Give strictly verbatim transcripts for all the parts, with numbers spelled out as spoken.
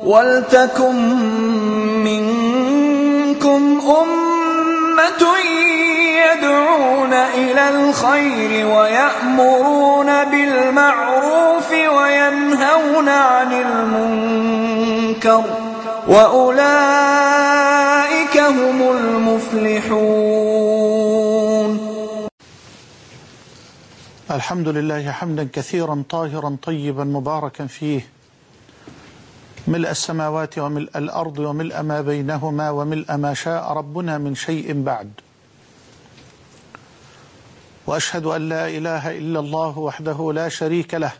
وَلْتَكُن مِّنكُمْ أُمَّةٌ يَدْعُونَ إِلَى الْخَيْرِ وَيَأْمُرُونَ بِالْمَعْرُوفِ وَيَنْهَوْنَ عَنِ الْمُنكَرِ وَأُولَئِكَ هُمُ الْمُفْلِحُونَ. الحمد لله حمدا كثيرا طاهرا طيبا مباركا فيه، ملء السماوات وملء الأرض وملء ما بينهما وملء ما شاء ربنا من شيء بعد. وأشهد أن لا إله إلا الله وحده لا شريك له،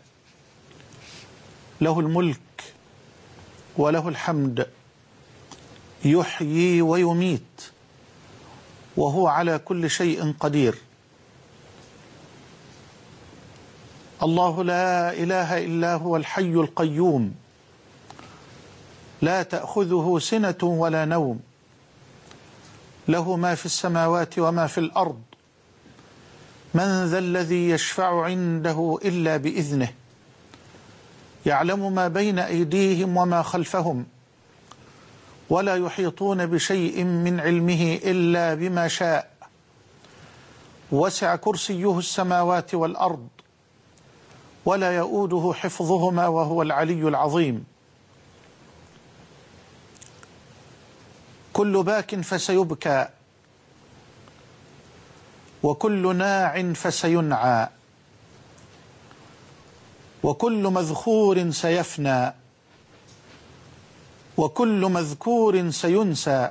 له الملك وله الحمد، يحيي ويميت وهو على كل شيء قدير. الله لا إله إلا هو الحي القيوم، لا تأخذه سنة ولا نوم، له ما في السماوات وما في الأرض، من ذا الذي يشفع عنده إلا بإذنه، يعلم ما بين أيديهم وما خلفهم، ولا يحيطون بشيء من علمه إلا بما شاء، وسع كرسيه السماوات والأرض، ولا يؤوده حفظهما وهو العلي العظيم. كل باك فسيبكى، وكل ناع فسينعى، وكل مذخور سيفنى، وكل مذكور سينسى،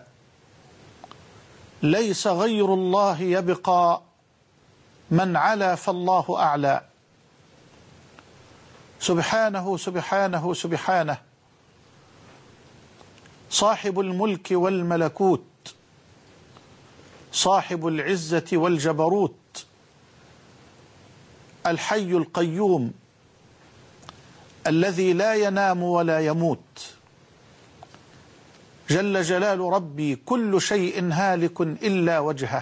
ليس غير الله يبقى، من علا فالله أعلى. سبحانه سبحانه سبحانه، صاحب الملك والملكوت، صاحب العزة والجبروت، الحي القيوم الذي لا ينام ولا يموت، جل جلال ربي كل شيء هالك إلا وجهه.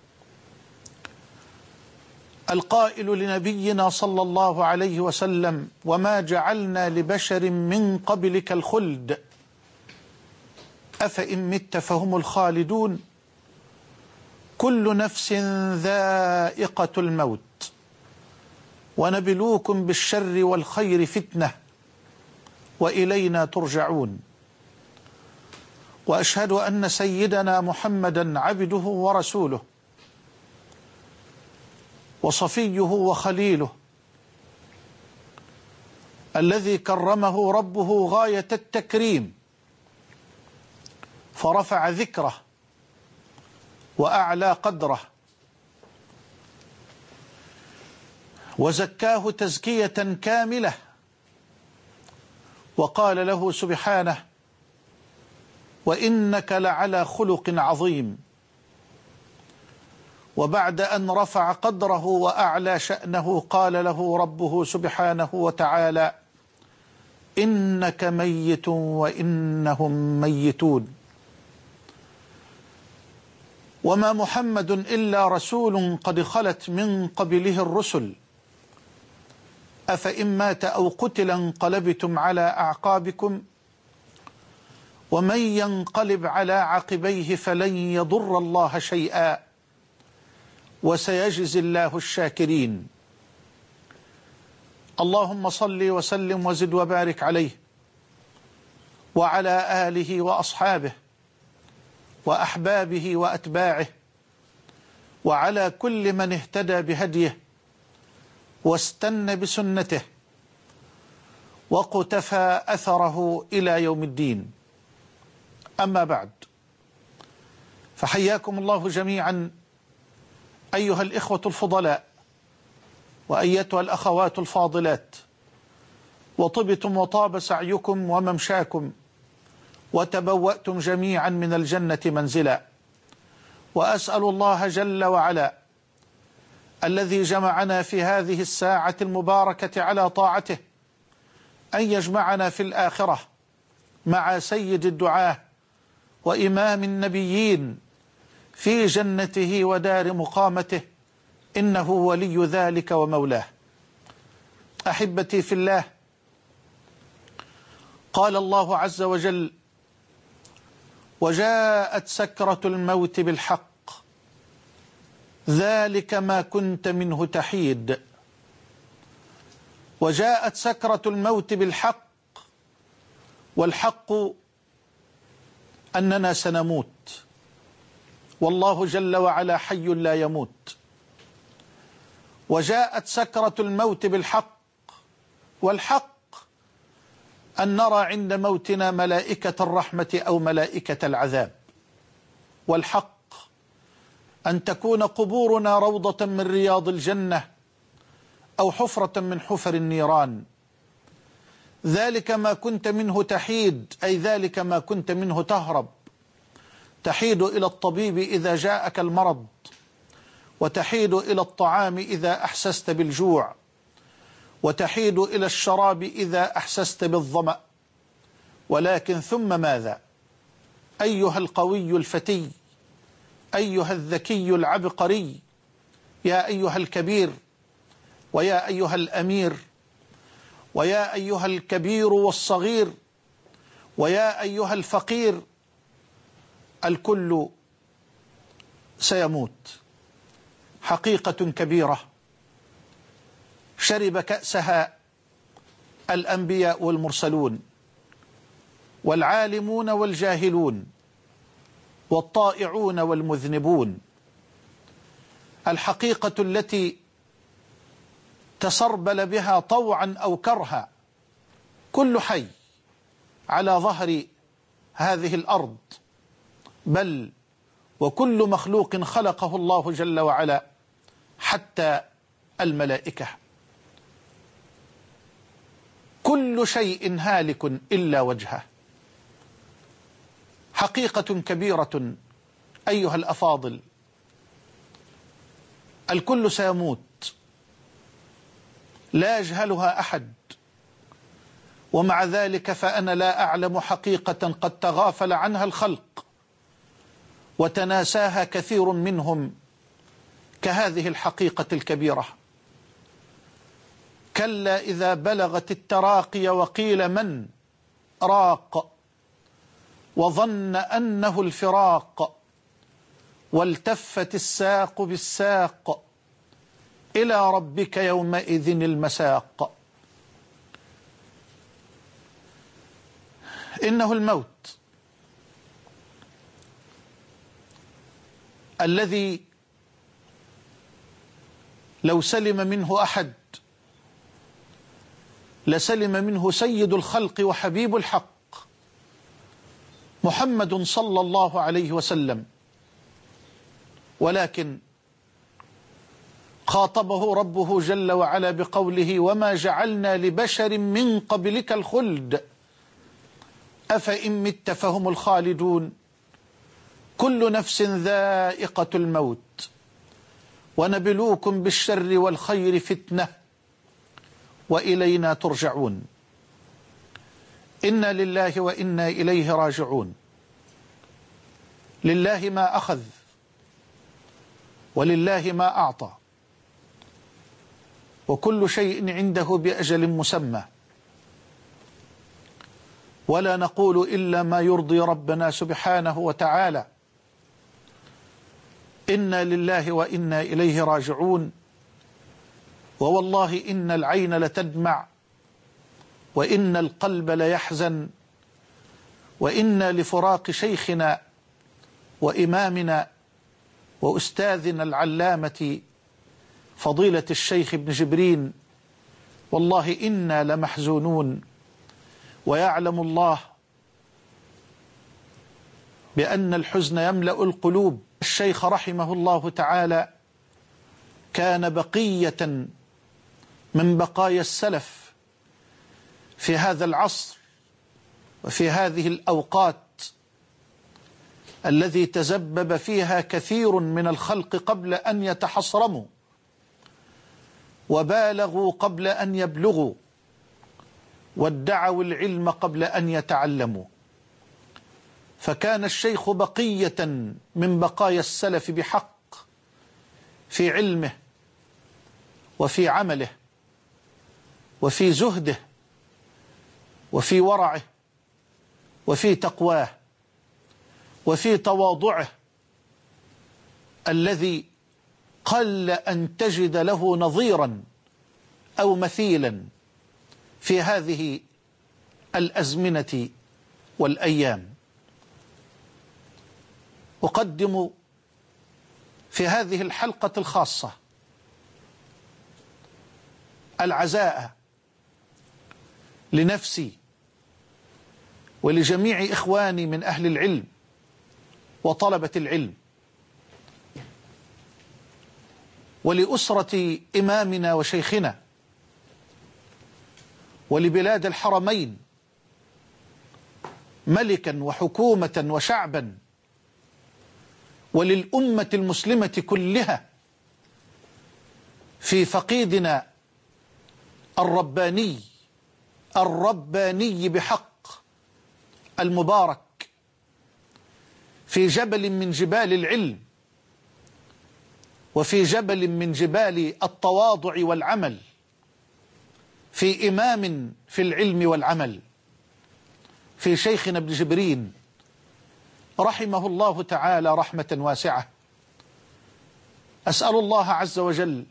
القائل لنبينا صلى الله عليه وسلم: وما جعلنا لبشر من قبلك الخلد أفإن مت فهم الخالدون، كل نفس ذائقة الموت، ونبلوكم بالشر والخير فتنة، وإلينا ترجعون. وأشهد أن سيدنا محمدا عبده ورسوله، وصفيه وخليله، الذي كرمه ربه غاية التكريم، فرفع ذكره وأعلى قدره، وزكاه تزكية كاملة، وقال له سبحانه: وإنك لعلى خلق عظيم. وبعد أن رفع قدره وأعلى شأنه قال له ربه سبحانه وتعالى: إنك ميت وإنهم ميتون. وما محمد إلا رسول قد خلت من قبله الرسل، أفإن مات أو قتل انقلبتم على أعقابكم، ومن ينقلب على عقبيه فلن يضر الله شيئا، وسيجزي الله الشاكرين. اللهم صل وسلم وزد وبارك عليه وعلى آله وأصحابه وأحبابه وأتباعه، وعلى كل من اهتدى بهديه واستنى بسنته وقتفى أثره إلى يوم الدين. أما بعد، فحياكم الله جميعا أيها الإخوة الفضلاء، وأيتها الأخوات الفاضلات، وطبتم وطاب سعيكم وممشاكم، وتبوأتم جميعا من الجنة منزلا. وأسأل الله جل وعلا الذي جمعنا في هذه الساعة المباركة على طاعته أن يجمعنا في الآخرة مع سيد الدعاة وإمام النبيين في جنته ودار مقامته، إنه ولي ذلك ومولاه. أحبتي في الله، قال الله عز وجل: وجاءت سكرة الموت بالحق ذلك ما كنت منه تحيد. وجاءت سكرة الموت بالحق، والحق أننا سنموت، والله جل وعلا حي لا يموت. وجاءت سكرة الموت بالحق، والحق أن نرى عند موتنا ملائكة الرحمة أو ملائكة العذاب، والحق أن تكون قبورنا روضة من رياض الجنة أو حفرة من حفر النيران. ذلك ما كنت منه تحيد، أي ذلك ما كنت منه تهرب. تحيد إلى الطبيب إذا جاءك المرض، وتحيد إلى الطعام إذا أحسست بالجوع، وتحيد إلى الشراب إذا أحسست بالظمأ. ولكن ثم ماذا؟ أيها القوي الفتي، أيها الذكي العبقري، يا أيها الكبير، ويا أيها الأمير، ويا أيها الكبير والصغير، ويا أيها الفقير، الكل سيموت. حقيقة كبيرة شرب كأسها الأنبياء والمرسلون، والعالمون والجاهلون، والطائعون والمذنبون. الحقيقة التي تسربل بها طوعا أو كرها كل حي على ظهر هذه الأرض، بل وكل مخلوق خلقه الله جل وعلا حتى الملائكة. كل شيء هالك إلا وجهه. حقيقة كبيرة أيها الأفاضل، الكل سيموت لا يجهلها أحد، ومع ذلك فأنا لا أعلم حقيقة قد تغافل عنها الخلق وتناساها كثير منهم كهذه الحقيقة الكبيرة. كلا إذا بلغت التراقي وقيل من راق، وظن أنه الفراق، والتفت الساق بالساق، إلى ربك يومئذ المساق. إنه الموت الذي لو سلم منه أحد لسلم منه سيد الخلق وحبيب الحق محمد صلى الله عليه وسلم، ولكن خاطبه ربه جل وعلا بقوله: وما جعلنا لبشر من قبلك الخلد أفإن مت فهم الخالدون كل نفس ذائقة الموت ونبلوكم بالشر والخير فتنة وإلينا ترجعون. إنا لله وإنا إليه راجعون. لله ما أخذ ولله ما أعطى، وكل شيء عنده بأجل مسمى، ولا نقول إلا ما يرضي ربنا سبحانه وتعالى. إنا لله وإنا إليه راجعون. ووالله إن العين لتدمع، وإن القلب ليحزن، وإنا لفراق شيخنا وإمامنا وأستاذنا العلامة فضيلة الشيخ ابن جبرين، والله إنا لمحزونون. ويعلم الله بأن الحزن يملأ القلوب. الشيخ رحمه الله تعالى كان بقية من بقايا السلف في هذا العصر وفي هذه الأوقات الذي تزبب فيها كثير من الخلق قبل أن يتحصرموا، وبالغوا قبل أن يبلغوا، وادعوا العلم قبل أن يتعلموا. فكان الشيخ بقية من بقايا السلف بحق في علمه وفي عمله وفي زهده وفي ورعه وفي تقواه وفي تواضعه الذي قل أن تجد له نظيرا أو مثيلا في هذه الأزمنة والأيام. أقدم في هذه الحلقة الخاصة العزاء لنفسي ولجميع إخواني من أهل العلم وطلبة العلم، ولأسرة إمامنا وشيخنا، ولبلاد الحرمين ملكا وحكومة وشعبا، وللأمة المسلمة كلها في فقيدنا الرباني الرباني بحق المبارك في جبل من جبال العلم، وفي جبل من جبال التواضع والعمل، في إمام في العلم والعمل، في شيخنا ابن جبرين رحمه الله تعالى رحمة واسعة. أسأل الله عز وجل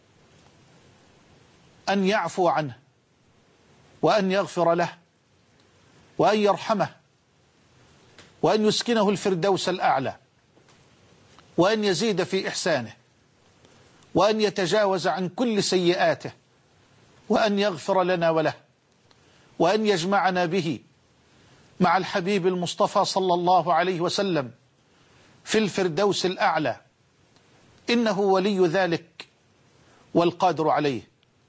أن يعفو عنه وأن يغفر له وأن يرحمه وأن يسكنه الفردوس الأعلى وأن يزيد في إحسانه وأن يتجاوز عن كل سيئاته وأن يغفر لنا وله وأن يجمعنا به مع الحبيب المصطفى صلى الله عليه وسلم في الفردوس الأعلى، إنه ولي ذلك والقادر عليه.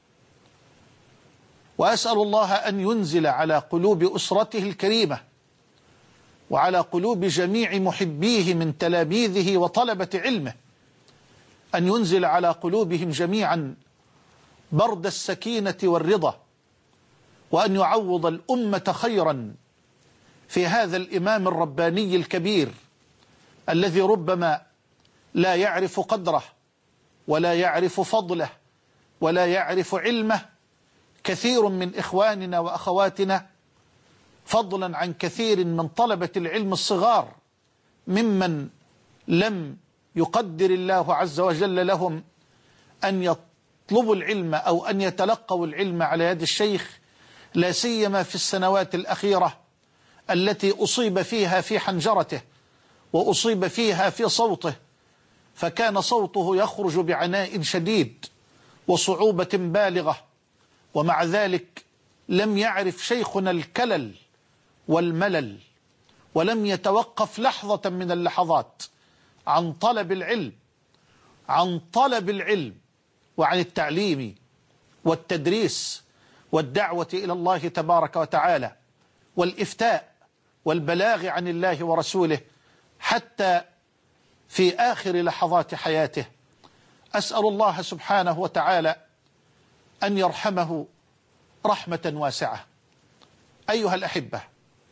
وأسأل الله أن ينزل على قلوب أسرته الكريمة وعلى قلوب جميع محبيه من تلاميذه وطلبة علمه، أن ينزل على قلوبهم جميعا برد السكينة والرضا، وأن يعوض الأمة خيرا في هذا الإمام الرباني الكبير الذي ربما لا يعرف قدره ولا يعرف فضله ولا يعرف علمه كثير من إخواننا وأخواتنا، فضلا عن كثير من طلبة العلم الصغار ممن لم يقدر الله عز وجل لهم أن يطلبوا العلم أو أن يتلقوا العلم على يد الشيخ، لا سيما في السنوات الأخيرة التي أصيب فيها في حنجرته وأصيب فيها في صوته، فكان صوته يخرج بعناء شديد وصعوبة بالغة، ومع ذلك لم يعرف شيخنا الكلل والملل، ولم يتوقف لحظة من اللحظات عن طلب العلم عن طلب العلم وعن التعليم والتدريس والدعوة إلى الله تبارك وتعالى والإفتاء والبلاغ عن الله ورسوله حتى في آخر لحظات حياته. أسأل الله سبحانه وتعالى أن يرحمه رحمة واسعة. أيها الأحبة،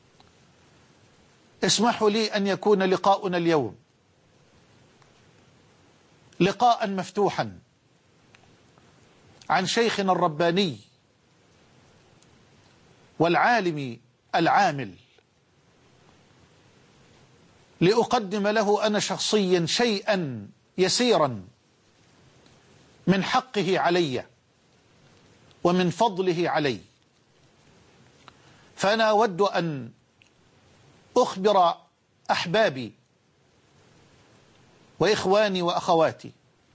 اسمحوا لي أن يكون لقاؤنا اليوم لقاء مفتوحا عن شيخنا الرباني والعالم العامل، لأقدم له أنا شخصيا شيئا يسيرا من حقه علي ومن فضله علي. فأنا أود أن أخبر أحبابي وإخواني وأخواتي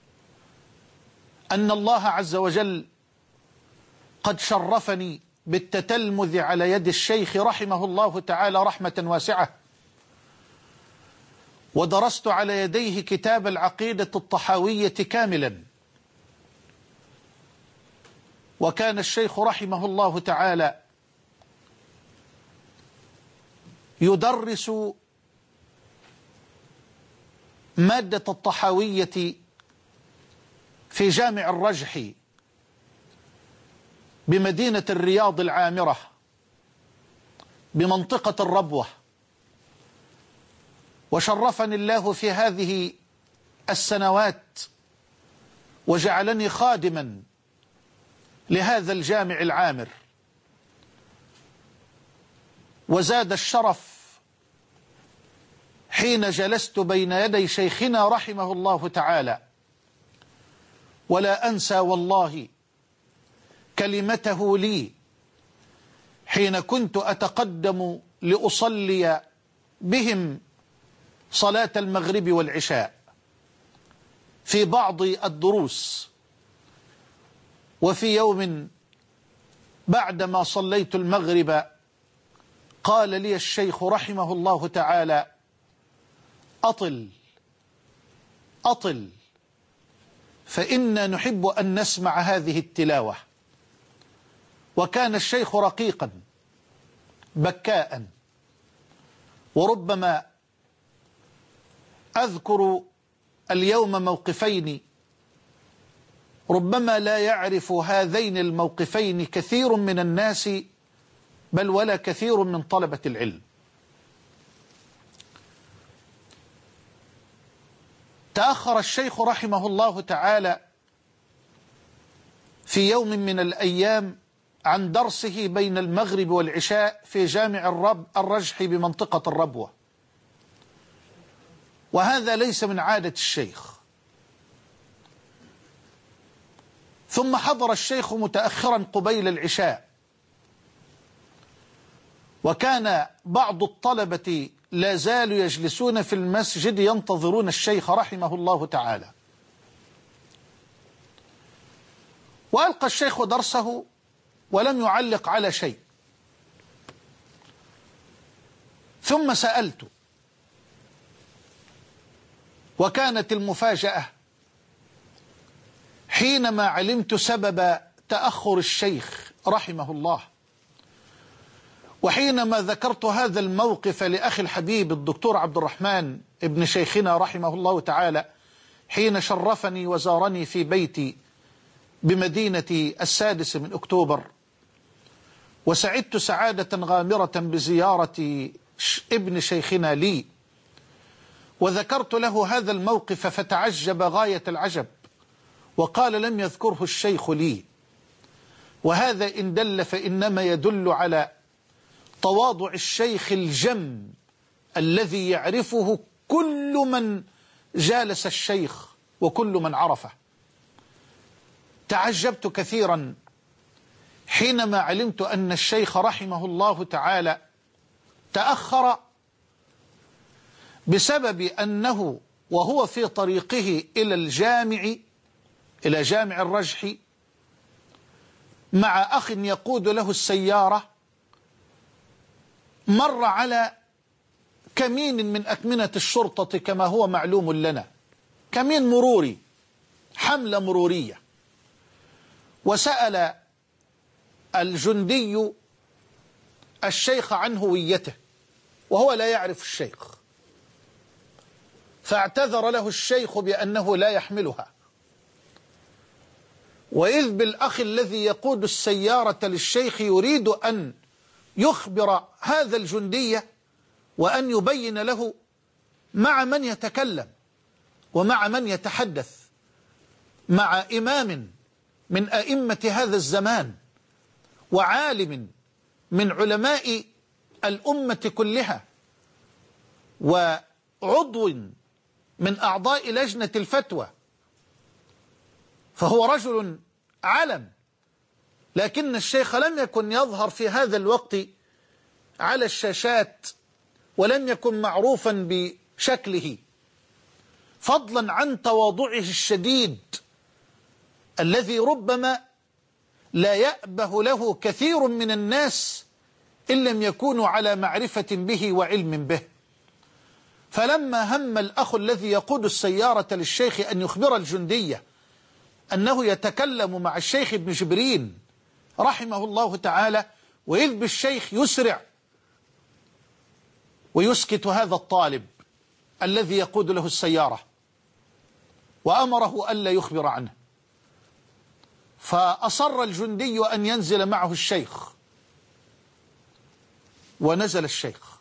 أن الله عز وجل قد شرفني بالتتلمذ على يد الشيخ رحمه الله تعالى رحمة واسعة، ودرست على يديه كتاب العقيدة الطحاوية كاملا. وكان الشيخ رحمه الله تعالى يدرس مادة الطحاوية في جامع الرجحي بمدينة الرياض العامرة بمنطقة الربوة. وشرفني الله في هذه السنوات وجعلني خادما لهذا الجامع العامر. وزاد الشرف حين جلست بين يدي شيخنا رحمه الله تعالى، ولا أنسى والله كلمته لي حين كنت أتقدم لأصلي بهم صلاة المغرب والعشاء في بعض الدروس. وفي يوم بعدما صليت المغرب قال لي الشيخ رحمه الله تعالى: أطل أطل، فإنا نحب أن نسمع هذه التلاوة. وكان الشيخ رقيقا بكاء، وربما أذكر اليوم موقفين ربما لا يعرف هذين الموقفين كثير من الناس، بل ولا كثير من طلبة العلم. تأخر الشيخ رحمه الله تعالى في يوم من الأيام عن درسه بين المغرب والعشاء في جامع الرب الرجح بمنطقة الربوة، وهذا ليس من عادة الشيخ. ثم حضر الشيخ متأخرا قبيل العشاء، وكان بعض الطلبة لا زالوا يجلسون في المسجد ينتظرون الشيخ رحمه الله تعالى. وألقى الشيخ درسه ولم يعلق على شيء. ثم سألت، وكانت المفاجأة حينما علمت سبب تأخر الشيخ رحمه الله، وحينما ذكرت هذا الموقف لأخي الحبيب الدكتور عبد الرحمن ابن شيخنا رحمه الله تعالى حين شرفني وزارني في بيتي بمدينة السادس من أكتوبر، وسعدت سعادة غامرة بزيارة ابن شيخنا لي، وذكرت له هذا الموقف فتعجب غاية العجب، وقال: لم يذكره الشيخ لي. وهذا إن دل فإنما يدل على تواضع الشيخ الجم الذي يعرفه كل من جالس الشيخ وكل من عرفه. تعجبت كثيرا حينما علمت أن الشيخ رحمه الله تعالى تأخر بسبب أنه وهو في طريقه إلى الجامع إلى جامع الرجح مع أخ يقود له السيارة، مر على كمين من أكمنة الشرطة كما هو معلوم لنا، كمين مروري، حملة مرورية. وسأل الجندي الشيخ عن هويته وهو لا يعرف الشيخ، فاعتذر له الشيخ بأنه لا يحملها. وإذ بالأخ الذي يقود السيارة للشيخ يريد أن يخبر هذا الجندي وأن يبين له مع من يتكلم ومع من يتحدث، مع إمام من أئمة هذا الزمان وعالم من علماء الأمة كلها وعضو من أعضاء لجنة الفتوى، فهو رجل علم. لكن الشيخ لم يكن يظهر في هذا الوقت على الشاشات ولم يكن معروفا بشكله، فضلا عن تواضعه الشديد الذي ربما لا يأبه له كثير من الناس إن لم يكونوا على معرفة به وعلم به. فلما هم الأخ الذي يقود السيارة للشيخ أن يخبر الجندية أنه يتكلم مع الشيخ ابن جبرين رحمه الله تعالى، وإذ بالشيخ يسرع ويسكت هذا الطالب الذي يقود له السيارة، وأمره ألا يخبر عنه. فأصر الجندي أن ينزل معه الشيخ، ونزل الشيخ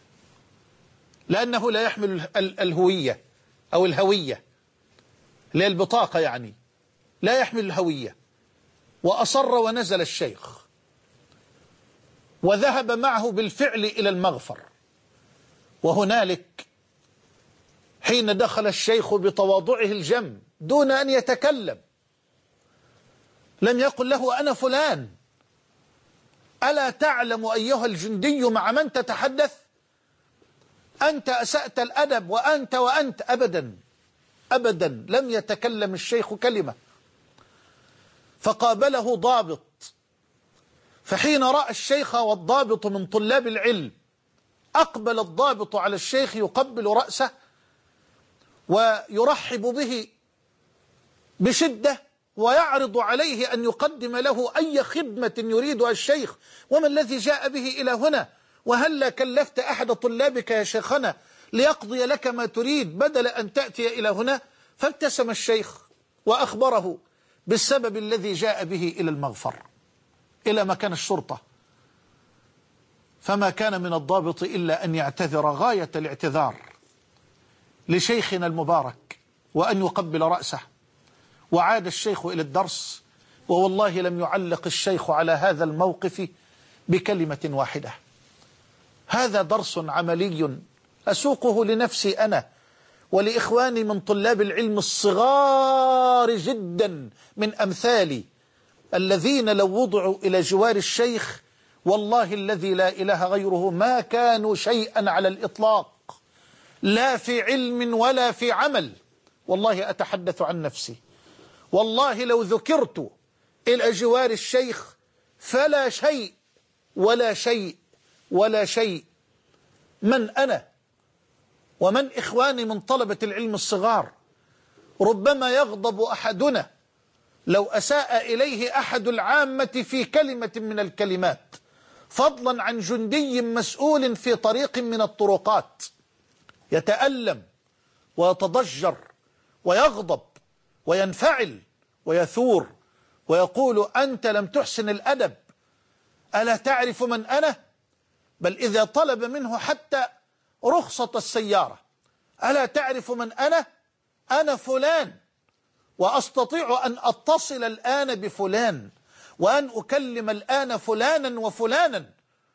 لأنه لا يحمل الهوية أو الهوية اللي هي البطاقة، يعني لا يحمل الهوية، وأصر ونزل الشيخ. وذهب معه بالفعل إلى المغفر. وهنالك حين دخل الشيخ بتواضعه الجم دون أن يتكلم لم يقل له أنا فلان، ألا تعلم أيها الجندي مع من تتحدث؟ أنت أسأت الأدب وأنت وأنت. أبدا أبدا لم يتكلم الشيخ كلمة. فقابله ضابط، فحين رأى الشيخ والضابط من طلاب العلم أقبل الضابط على الشيخ يقبل رأسه ويرحب به بشدة ويعرض عليه أن يقدم له أي خدمة يريدها الشيخ. وما الذي جاء به إلى هنا؟ وهلا كلفت أحد طلابك يا شيخنا ليقضي لك ما تريد بدل أن تأتي إلى هنا؟ فابتسم الشيخ وأخبره بالسبب الذي جاء به إلى المغفر إلى مكان الشرطة. فما كان من الضابط إلا أن يعتذر غاية الاعتذار لشيخنا المبارك وأن يقبل رأسه. وعاد الشيخ إلى الدرس، ووالله لم يعلق الشيخ على هذا الموقف بكلمة واحدة. هذا درس عملي أسوقه لنفسي أنا ولإخواني من طلاب العلم الصغار جدا من أمثالي الذين لو وضعوا إلى جوار الشيخ والله الذي لا إله غيره ما كانوا شيئا على الإطلاق، لا في علم ولا في عمل. والله أتحدث عن نفسي، والله لو ذكرت إلى جوار الشيخ فلا شيء ولا شيء ولا شيء. من أنا ومن إخواني من طلبة العلم الصغار؟ ربما يغضب أحدنا لو أساء إليه أحد العامة في كلمة من الكلمات، فضلا عن جندي مسؤول في طريق من الطرقات، يتألم ويتضجر ويغضب وينفعل ويثور ويقول أنت لم تحسن الأدب، ألا تعرف من أنا؟ بل إذا طلب منه حتى رخصة السيارة، ألا تعرف من أنا؟ أنا فلان، وأستطيع أن أتصل الآن بفلان وأن أكلم الآن فلانا وفلانا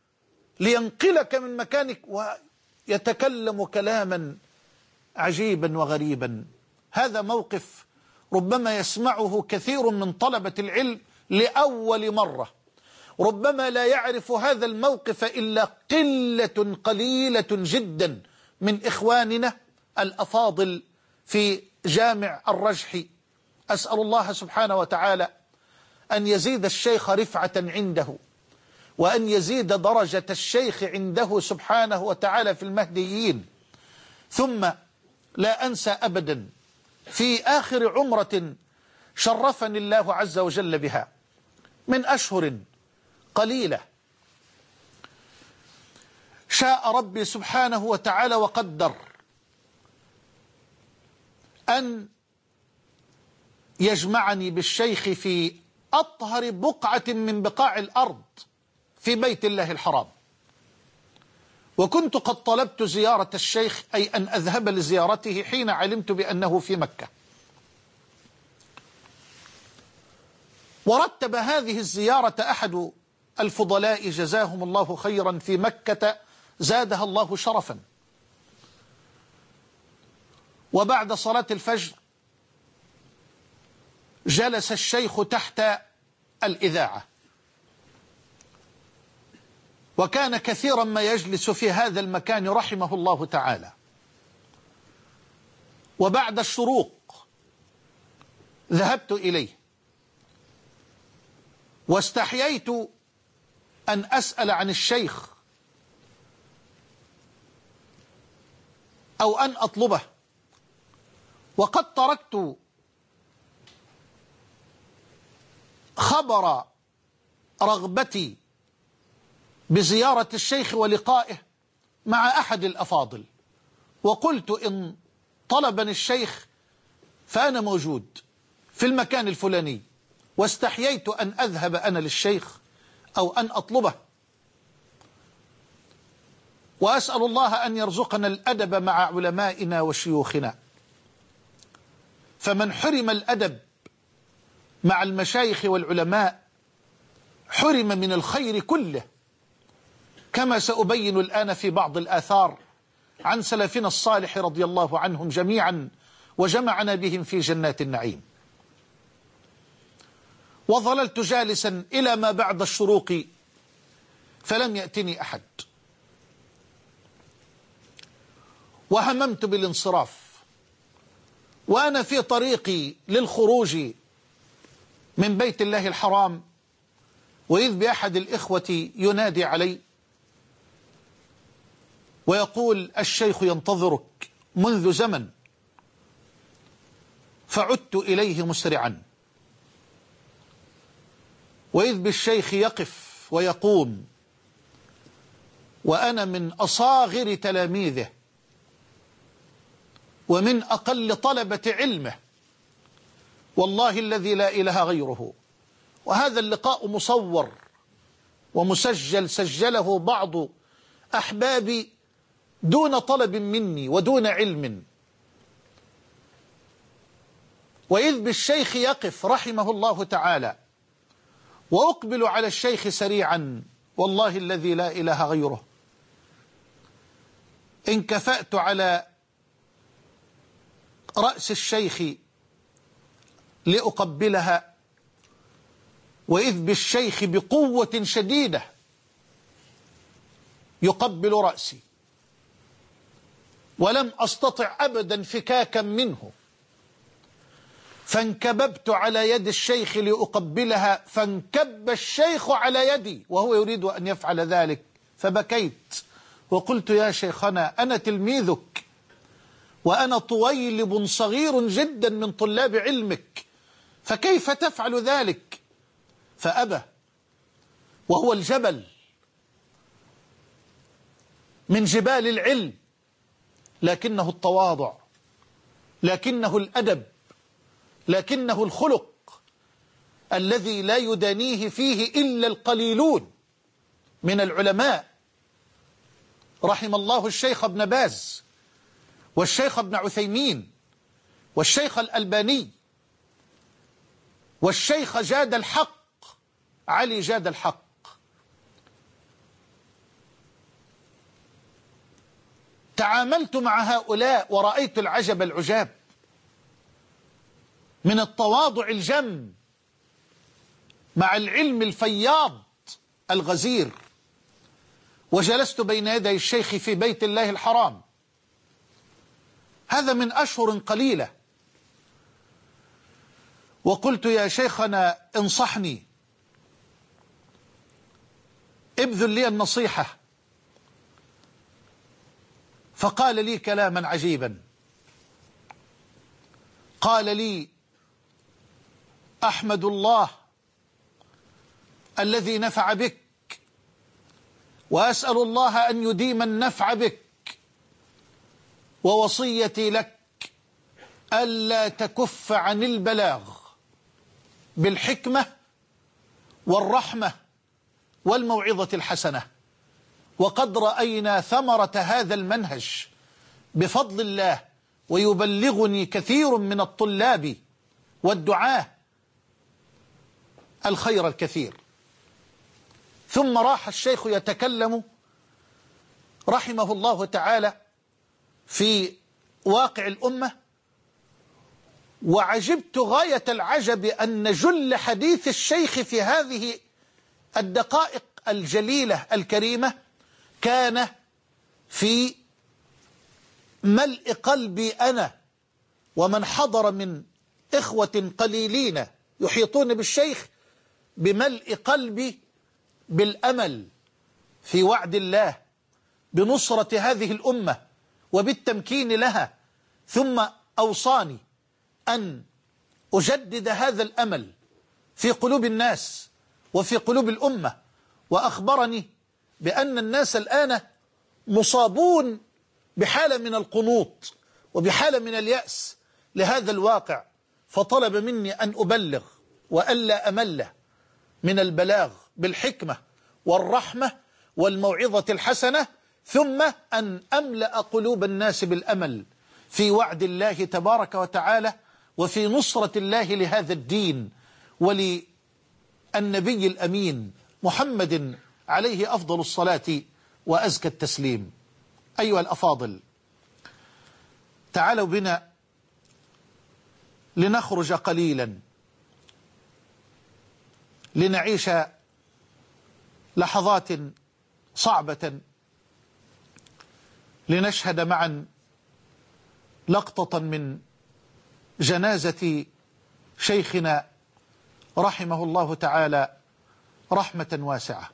لينقلك من مكانك، ويتكلم كلاما عجيبا وغريبا. هذا موقف ربما يسمعه كثير من طلبة العلم لأول مرة، ربما لا يعرف هذا الموقف إلا قلة قليلة جدا من إخواننا الأفاضل في جامع الرجحي. أسأل الله سبحانه وتعالى أن يزيد الشيخ رفعة عنده، وأن يزيد درجة الشيخ عنده سبحانه وتعالى في المهديين. ثم لا أنسى أبدا في آخر عمرة شرفني الله عز وجل بها من أشهر قليلة، شاء ربي سبحانه وتعالى وقدر أن يجمعني بالشيخ في أطهر بقعة من بقاع الأرض في بيت الله الحرام. وكنت قد طلبت زيارة الشيخ، أي أن أذهب لزيارته حين علمت بأنه في مكة. ورتب هذه الزيارة أحد الفضلاء جزاهم الله خيرا في مكة زادها الله شرفا. وبعد صلاة الفجر جلس الشيخ تحت الإذاعة، وكان كثيرا ما يجلس في هذا المكان رحمه الله تعالى. وبعد الشروق ذهبت إليه واستحييت أن أسأل عن الشيخ أو أن أطلبه، وقد تركت خبر رغبتي بزيارة الشيخ ولقائه مع أحد الأفاضل، وقلت إن طلبني الشيخ فأنا موجود في المكان الفلاني، واستحييت أن أذهب أنا للشيخ أو أن أطلبه. وأسأل الله أن يرزقنا الأدب مع علمائنا وشيوخنا، فمن حرم الأدب مع المشايخ والعلماء حرم من الخير كله. كما سأبين الآن في بعض الآثار عن سلفنا الصالح رضي الله عنهم جميعا وجمعنا بهم في جنات النعيم. وظللت جالسا إلى ما بعد الشروق فلم يأتني أحد، وهممت بالانصراف وأنا في طريقي للخروج من بيت الله الحرام، وإذ بأحد الإخوة ينادي علي ويقول: الشيخ ينتظرك منذ زمن. فعدت إليه مسرعا، وإذ بالشيخ يقف ويقوم وأنا من أصاغر تلاميذه ومن أقل طلبة علمه، والله الذي لا إله غيره. وهذا اللقاء مصور ومسجل، سجله بعض أحبابي دون طلب مني ودون علم. وإذ بالشيخ يقف رحمه الله تعالى، وأقبل على الشيخ سريعا، والله الذي لا إله غيره، انكفأت على رأس الشيخ لأقبلها، وإذ بالشيخ بقوة شديدة يقبل رأسي، ولم أستطع أبدا فكاكا منه، فانكببت على يد الشيخ لأقبلها، فانكب الشيخ على يدي وهو يريد أن يفعل ذلك، فبكيت وقلت: يا شيخنا، أنا تلميذك وأنا طويلب صغير جدا من طلاب علمك، فكيف تفعل ذلك؟ فأبى، وهو الجبل من جبال العلم، لكنه التواضع، لكنه الأدب، لكنه الخلق الذي لا يدانيه فيه إلا القليلون من العلماء. رحم الله الشيخ ابن باز والشيخ ابن عثيمين والشيخ الألباني والشيخ جاد الحق علي جاد الحق. تعاملت مع هؤلاء ورأيت العجب العجاب من التواضع الجم مع العلم الفياض الغزير. وجلست بين يدي الشيخ في بيت الله الحرام، هذا من أشهر قليلة، وقلت: يا شيخنا انصحني، ابذل لي النصيحة. فقال لي كلاما عجيبا، قال لي: أحمد الله الذي نفع بك، وأسأل الله أن يديم النفع بك، ووصيتي لك ألا تكف عن البلاغ بالحكمة والرحمة والموعظة الحسنة، وقد رأينا ثمرة هذا المنهج بفضل الله، ويبلغني كثير من الطلاب والدعاة الخير الكثير. ثم راح الشيخ يتكلم رحمه الله تعالى في واقع الأمة، وعجبت غاية العجب أن جل حديث الشيخ في هذه الدقائق الجليلة الكريمة كان في ملء قلبي أنا ومن حضر من إخوة قليلين يحيطون بالشيخ، بملء قلبي بالأمل في وعد الله بنصرة هذه الأمة وبالتمكين لها. ثم أوصاني أن أجدد هذا الأمل في قلوب الناس وفي قلوب الأمة، وأخبرني بأن الناس الآن مصابون بحالة من القنوط وبحالة من اليأس لهذا الواقع، فطلب مني أن أبلغ وألا أمل من البلاغ بالحكمة والرحمة والموعظة الحسنة، ثم أن أملأ قلوب الناس بالأمل في وعد الله تبارك وتعالى وفي نصرة الله لهذا الدين وللنبي الأمين محمد عليه أفضل الصلاة وأزكى التسليم. أيها الأفاضل، تعالوا بنا لنخرج قليلا لنعيش لحظات صعبة، لنشهد معا لقطة من جنازة شيخنا رحمه الله تعالى رحمة واسعة.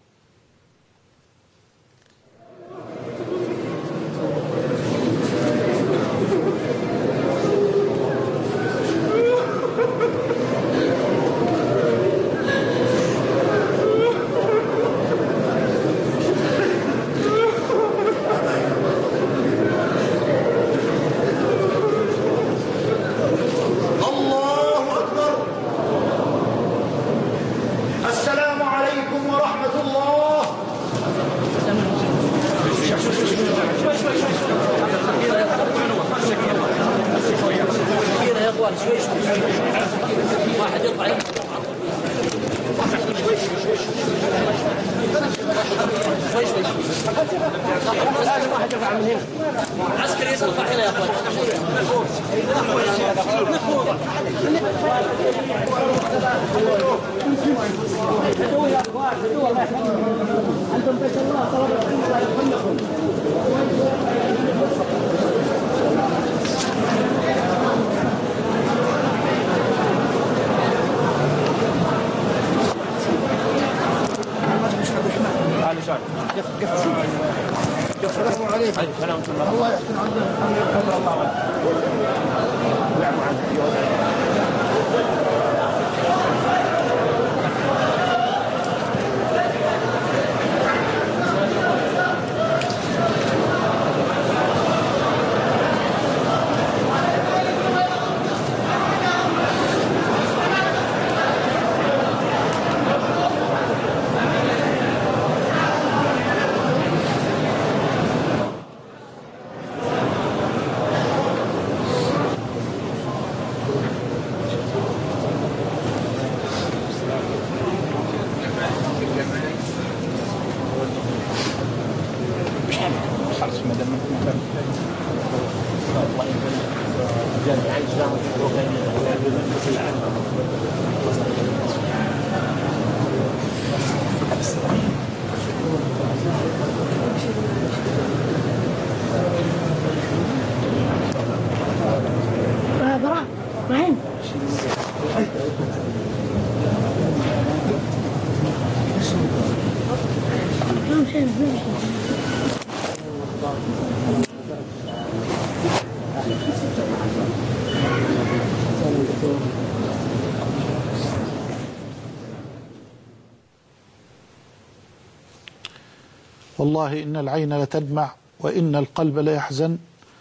والله إن العين لتدمع وإن القلب ليحزن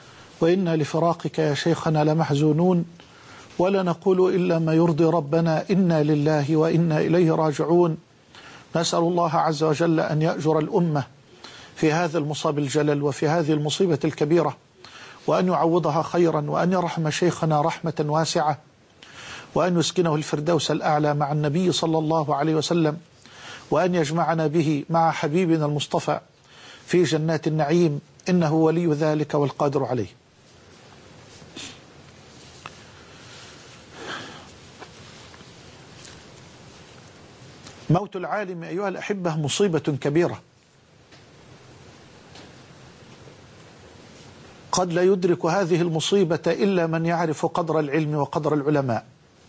وإنا لفراقك يا شيخنا لمحزونون، ولا نقول إلا ما يرضي ربنا، إنا لله وإنا إليه راجعون. نسأل الله عز وجل أن يأجر الأمة في هذا المصاب الجلل وفي هذه المصيبة الكبيرة، وأن يعوضها خيرا، وأن يرحم شيخنا رحمة واسعة، وأن يسكنه الفردوس الأعلى مع النبي صلى الله عليه وسلم، وأن يجمعنا به مع حبيبنا المصطفى في جنات النعيم، إنه ولي ذلك والقادر عليه. موت العالم أيها الأحبة مصيبة كبيرة، قد لا يدرك هذه المصيبة إلا من يعرف قدر العلم وقدر العلماء.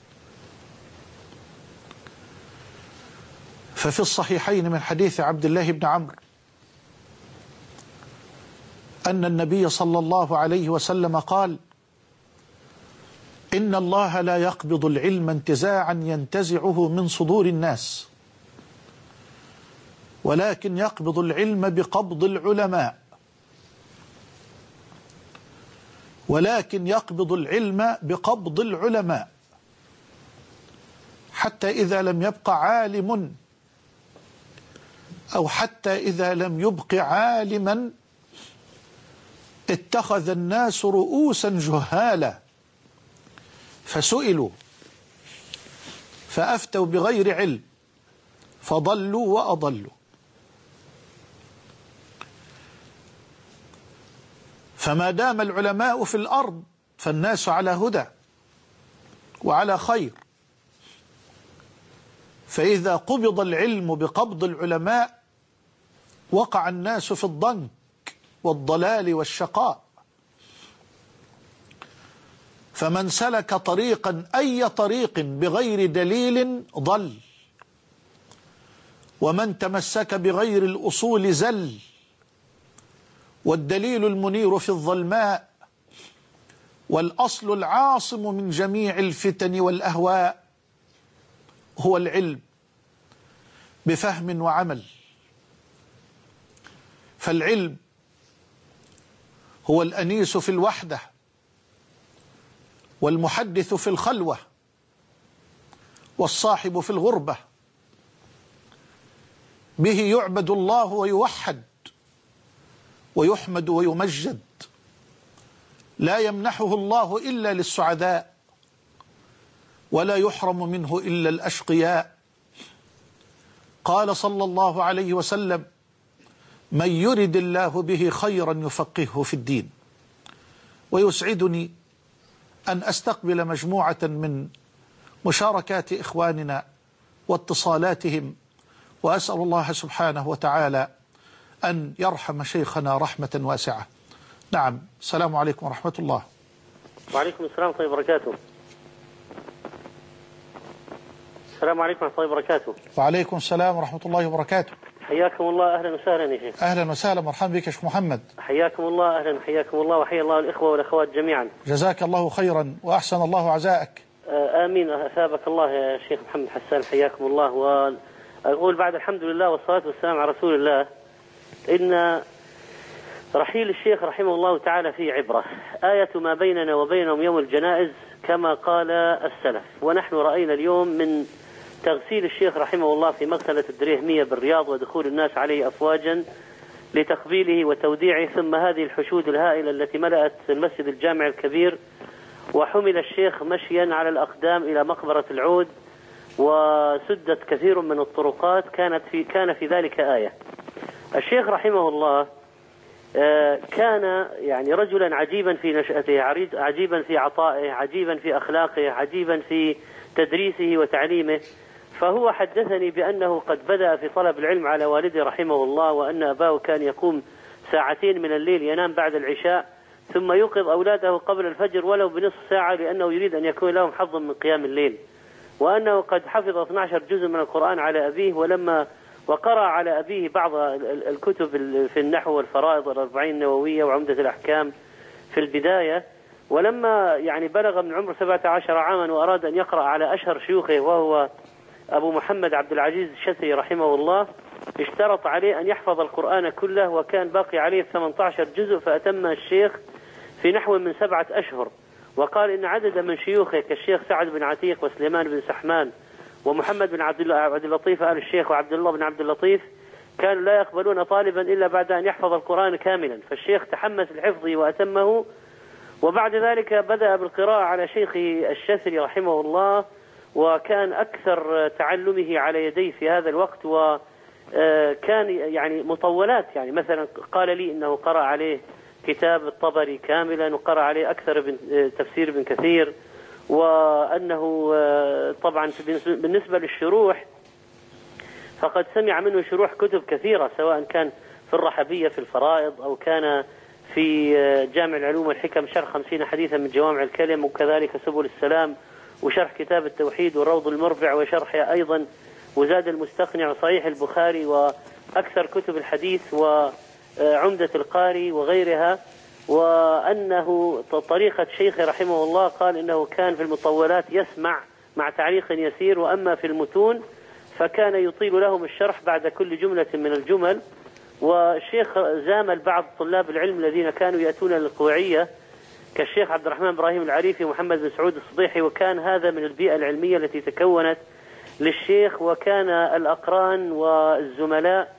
ففي الصحيحين من حديث عبد الله بن عمرو أن النبي صلى الله عليه وسلم قال: إن الله لا يقبض العلم انتزاعا ينتزعه من صدور الناس، ولكن يقبض العلم بقبض العلماء، ولكن يقبض العلم بقبض العلماء حتى إذا لم يبق عالم، أو حتى إذا لم يبق عالما اتخذ الناس رؤوسا جهالا فسئلوا فأفتوا بغير علم فضلوا وأضلوا. فما دام العلماء في الأرض فالناس على هدى وعلى خير. فإذا قبض العلم بقبض العلماء وقع الناس في الضنك والضلال والشقاء. فمن سلك طريقا أي طريق بغير دليل ضل، ومن تمسك بغير الأصول زل. والدليل المنير في الظلماء، والأصل العاصم من جميع الفتن والأهواء هو العلم بفهم وعمل. فالعلم هو الأنيس في الوحدة والمحدث في الخلوة والصاحب في الغربة. به يعبد الله ويوحد ويحمد ويمجد. لا يمنحه الله إلا للسعداء، ولا يحرم منه إلا الأشقياء. قال صلى الله عليه وسلم: من يرد الله به خيرا يفقهه في الدين. ويسعدني أن أستقبل مجموعة من مشاركات إخواننا واتصالاتهم، وأسأل الله سبحانه وتعالى أن يرحم شيخنا رحمة واسعة. نعم، السلام عليكم ورحمة الله. وعليكم السلام ورحمة الله وبركاته. السلام عليكم ورحمة الله وبركاته. وعليكم السلام ورحمة الله وبركاته. حياكم الله، أهلا وسهلا يا شيخ. أهلا وسهلا، مرحبا بك يا شيخ محمد. حياكم الله، أهلا، حياكم الله، وحيا الله الإخوة والأخوات جميعا. جزاك الله خيرا وأحسن الله عزاءك. آمين، أثابك الله يا شيخ محمد حسان، حياكم الله. وأقول بعد الحمد لله والصلاة والسلام على رسول الله، إن رحيل الشيخ رحمه الله تعالى فيه عبرة. آية ما بيننا وبينهم يوم الجنائز كما قال السلف. ونحن رأينا اليوم من تغسيل الشيخ رحمه الله في مغسلة الدريهمية بالرياض ودخول الناس عليه أفواجا لتقبيله وتوديعه، ثم هذه الحشود الهائلة التي ملأت المسجد الجامع الكبير، وحمل الشيخ مشيا على الأقدام إلى مقبرة العود، وسدت كثير من الطرقات. كانت في كان في ذلك آية. الشيخ رحمه الله كان يعني رجلا عجيبا في نشأته، عجيبا في عطائه، عجيبا في أخلاقه، عجيبا في تدريسه وتعليمه. فهو حدثني بأنه قد بدأ في طلب العلم على والده رحمه الله، وأن أباه كان يقوم ساعتين من الليل ينام بعد العشاء، ثم يوقظ أولاده قبل الفجر ولو بنصف ساعة، لأنه يريد أن يكون لهم حظ من قيام الليل. وأنه قد حفظ اثني عشر جزء من القرآن على أبيه، ولما وقرأ على أبيه بعض الكتب في النحو والفرائض والأربعين النووية وعمدة الأحكام في البداية. ولما يعني بلغ من عمر سبعة عشر عاما وأراد أن يقرأ على أشهر شيوخه وهو أبو محمد عبد العزيز الشثري رحمه الله، اشترط عليه أن يحفظ القرآن كله، وكان باقي عليه ثمانية عشر جزء، فأتم الشيخ في نحو من سبعة أشهر. وقال إن عدد من شيوخه كالشيخ سعد بن عتيق وسليمان بن سحمان ومحمد بن عبد اللطيف آل الشيخ وعبد الله بن عبد اللطيف كانوا لا يقبلون طالبا إلا بعد أن يحفظ القرآن كاملا. فالشيخ تحمس لحفظه وأتمه، وبعد ذلك بدأ بالقراءة على شيخه الشثري رحمه الله، وكان أكثر تعلمه على يديه في هذا الوقت. وكان يعني مطولات، يعني مثلا قال لي إنه قرأ عليه كتاب الطبري كاملا، وقرأ عليه أكثر من تفسير ابن كثير، وأنه طبعا بالنسبة للشروح فقد سمع منه شروح كتب كثيرة، سواء كان في الرحبية في الفرائض، أو كان في جامع العلوم والحكم شرح خمسين حديثا من جوامع الكلم، وكذلك سبل السلام، وشرح كتاب التوحيد والروض المربع، وشرح أيضا وزاد المستقنع وصحيح البخاري، وأكثر كتب الحديث وعمدة القاري وغيرها. وأنه طريقة شيخ رحمه الله قال إنه كان في المطولات يسمع مع تعليق يسير، وأما في المتون فكان يطيل لهم الشرح بعد كل جملة من الجمل. والشيخ زامل بعض طلاب العلم الذين كانوا يأتون للقوعية كالشيخ عبد الرحمن إبراهيم العريفي ومحمد بن سعود الصبيحي، وكان هذا من البيئة العلمية التي تكونت للشيخ. وكان الأقران والزملاء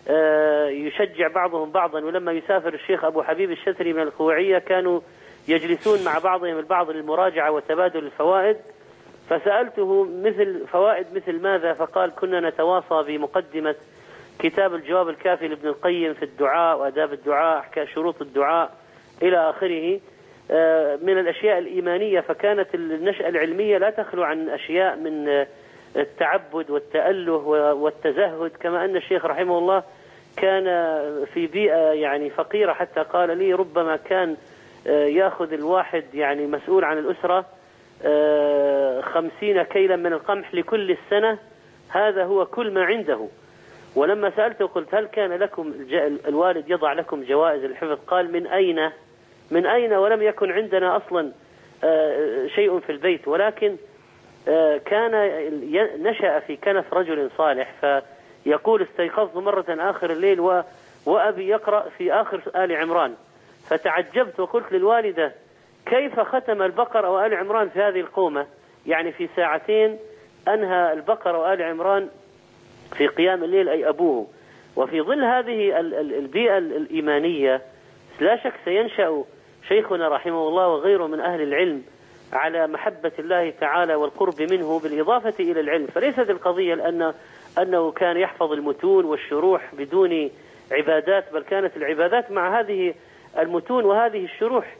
يشجع بعضهم بعضا. ولما يسافر الشيخ أبو حبيب الشثري من القوعية كانوا يجلسون مع بعضهم البعض للمراجعة وتبادل الفوائد. فسألته مثل فوائد مثل ماذا؟ فقال كنا نتواصى بمقدمة كتاب الجواب الكافي لابن القيم في الدعاء وآداب الدعاء، أحكام شروط الدعاء، إلى آخره من الأشياء الإيمانية. فكانت النشأة العلمية لا تخلو عن أشياء من التعبد والتأله والتزهد، كما أن الشيخ رحمه الله كان في بيئة يعني فقيرة، حتى قال لي ربما كان يأخذ الواحد يعني مسؤول عن الأسرة خمسين كيلا من القمح لكل السنة، هذا هو كل ما عنده. ولما سألته قلت هل كان لكم الوالد يضع لكم جوائز الحفظ؟ قال من أين من أين ولم يكن عندنا أصلا شيء في البيت، ولكن كان نشأ في كنف رجل صالح. فيقول استيقظت مرة آخر الليل وأبي يقرأ في آخر آل عمران، فتعجبت وقلت للوالدة كيف ختم البقرة وآل عمران في هذه القومة، يعني في ساعتين أنهى البقرة وآل عمران في قيام الليل أي أبوه. وفي ظل هذه البيئة الإيمانية لا شك سينشأ شيخنا رحمه الله وغيره من أهل العلم على محبة الله تعالى والقرب منه بالإضافة إلى العلم. فليست القضية لأن أنه كان يحفظ المتون والشروح بدون عبادات، بل كانت العبادات مع هذه المتون وهذه الشروح.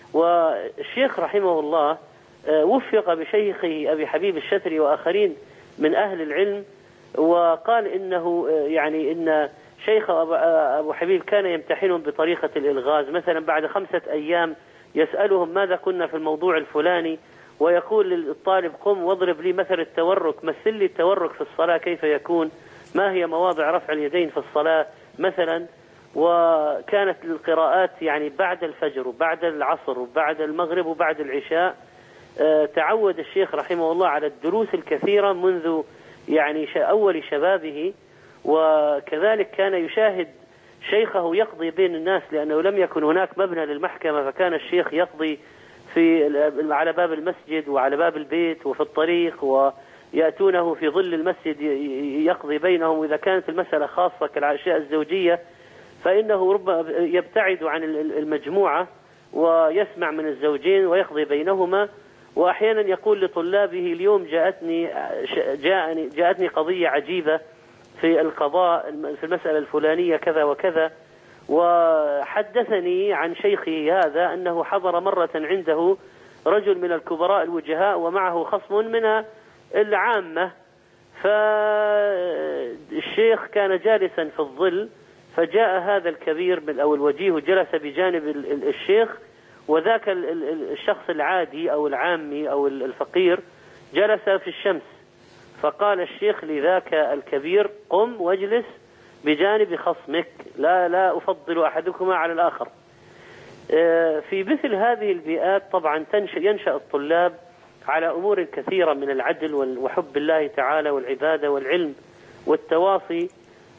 والشيخ رحمه الله وفق بشيخه أبي حبيب الشتري وآخرين من أهل العلم، وقال إنه يعني إن شيخ أبو حبيب كان يمتحنهم بطريقة الإلغاز، مثلا بعد خمسة أيام يسألهم ماذا كنا في الموضوع الفلاني، ويقول للطالب قم واضرب لي مثل التورك، مثل لي التورك في الصلاة كيف يكون، ما هي مواضع رفع اليدين في الصلاة مثلا. وكانت القراءات يعني بعد الفجر وبعد العصر وبعد المغرب وبعد العشاء. تعود الشيخ رحمه الله على الدروس الكثيرة منذ يعني أول شبابه، وكذلك كان يشاهد شيخه يقضي بين الناس، لأنه لم يكن هناك مبنى للمحكمة، فكان الشيخ يقضي في على باب المسجد وعلى باب البيت وفي الطريق، ويأتونه في ظل المسجد يقضي بينهم. وإذا كانت المسألة خاصة كالأشياء الزوجية فإنه ربما يبتعد عن المجموعة ويسمع من الزوجين ويقضي بينهما. وأحيانا يقول لطلابه اليوم جاءتني جاءني جاءتني قضية عجيبة في القضاء في المسألة الفلانية كذا وكذا، وحدثني عن شيخه هذا أنه حضر مرة عنده رجل من الكبراء الوجهاء ومعه خصم من العامة، فالشيخ كان جالسا في الظل، فجاء هذا الكبير من أو الوجيه جلس بجانب الشيخ، وذاك الشخص العادي أو العامي أو الفقير جلس في الشمس. فقال الشيخ لذاك الكبير قم واجلس بجانب خصمك، لا لا أفضل أحدكما على الآخر. في مثل هذه البيئات طبعا ينشأ الطلاب على أمور كثيرة من العدل وحب الله تعالى والعبادة والعلم والتواصي.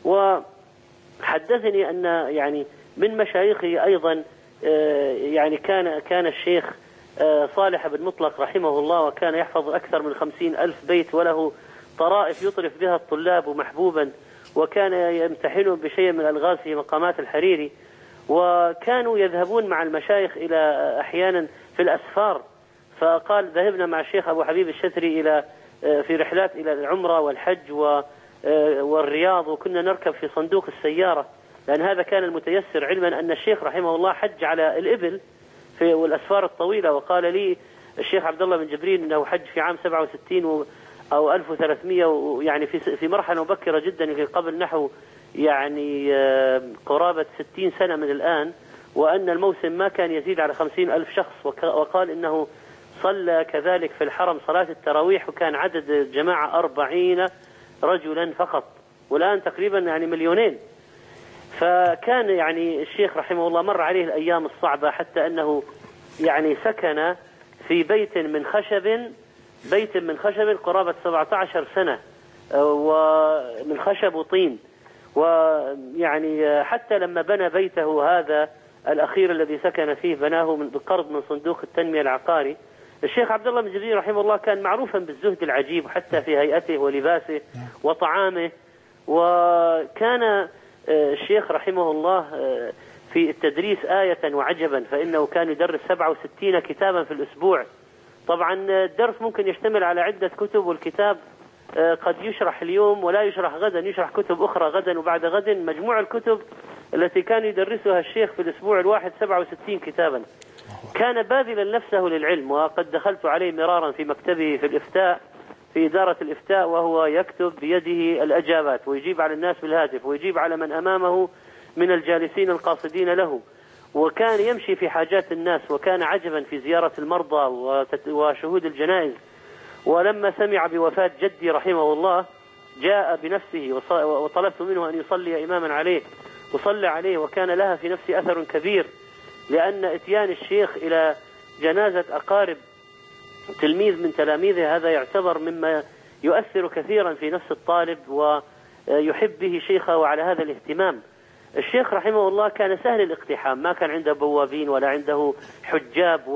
وحدثني أن يعني من مشايخه أيضا يعني كان كان الشيخ صالح بن مطلق رحمه الله، وكان يحفظ أكثر من خمسين ألف بيت، وله طرائف يطرف بها الطلاب محبوبا، وكان يمتحنهم بشيء من الألغاز في مقامات الحريري. وكانوا يذهبون مع المشايخ إلى أحيانا في الأسفار، فقال ذهبنا مع الشيخ أبو حبيب الشتري إلى في رحلات إلى العمرة والحج والرياض، وكنا نركب في صندوق السيارة، لأن هذا كان المتيسر، علما أن الشيخ رحمه الله حج على الإبل في والأسفار الطويلة. وقال لي الشيخ عبد الله بن جبرين أنه حج في عام سبعة وستين أو ألف وثلاثمائة، يعني في في مرحلة مبكرة جدا قبل نحو يعني قرابة ستين سنة من الآن، وأن الموسم ما كان يزيد على خمسين ألف شخص. وقال إنه صلى كذلك في الحرم صلاة التراويح، وكان عدد الجماعة أربعين رجلا فقط، والآن تقريبا يعني مليونين. فكان يعني الشيخ رحمه الله مر عليه الأيام الصعبة، حتى أنه يعني سكن في بيت من خشب بيت من خشب قرابة سبعة عشر سنة، ومن خشب وطين. ويعني حتى لما بنى بيته هذا الأخير الذي سكن فيه بناه من بقرض من صندوق التنمية العقاري. الشيخ عبد الله بن جبرين رحمه الله كان معروفا بالزهد العجيب، حتى في هيئته ولباسه وطعامه. وكان الشيخ رحمه الله في التدريس آية وعجبا، فإنه كان يدرس سبعة وستين كتابا في الأسبوع. طبعا الدرس ممكن يشتمل على عدة كتب، والكتاب قد يشرح اليوم ولا يشرح غدا، يشرح كتب أخرى غدا وبعد غد. مجموع الكتب التي كان يدرسها الشيخ في الأسبوع الواحد سبعة وستين كتابا. كان باذلا نفسه للعلم، وقد دخلت عليه مرارا في مكتبه في الإفتاء في إدارة الإفتاء وهو يكتب بيده الأجابات ويجيب على الناس بالهاتف ويجيب على من أمامه من الجالسين القاصدين له، وكان يمشي في حاجات الناس، وكان عجبا في زيارة المرضى وشهود الجنائز. ولما سمع بوفاة جدي رحمه الله جاء بنفسه وطلبت منه أن يصلي إماما عليه وصلى عليه، وكان لها في نفسي أثر كبير، لأن إتيان الشيخ إلى جنازة أقارب تلميذ من تلاميذه هذا يعتبر مما يؤثر كثيرا في نفس الطالب ويحب به شيخه وعلى هذا الاهتمام. الشيخ رحمه الله كان سهل الاقتحام، ما كان عنده بوابين ولا عنده حجاب،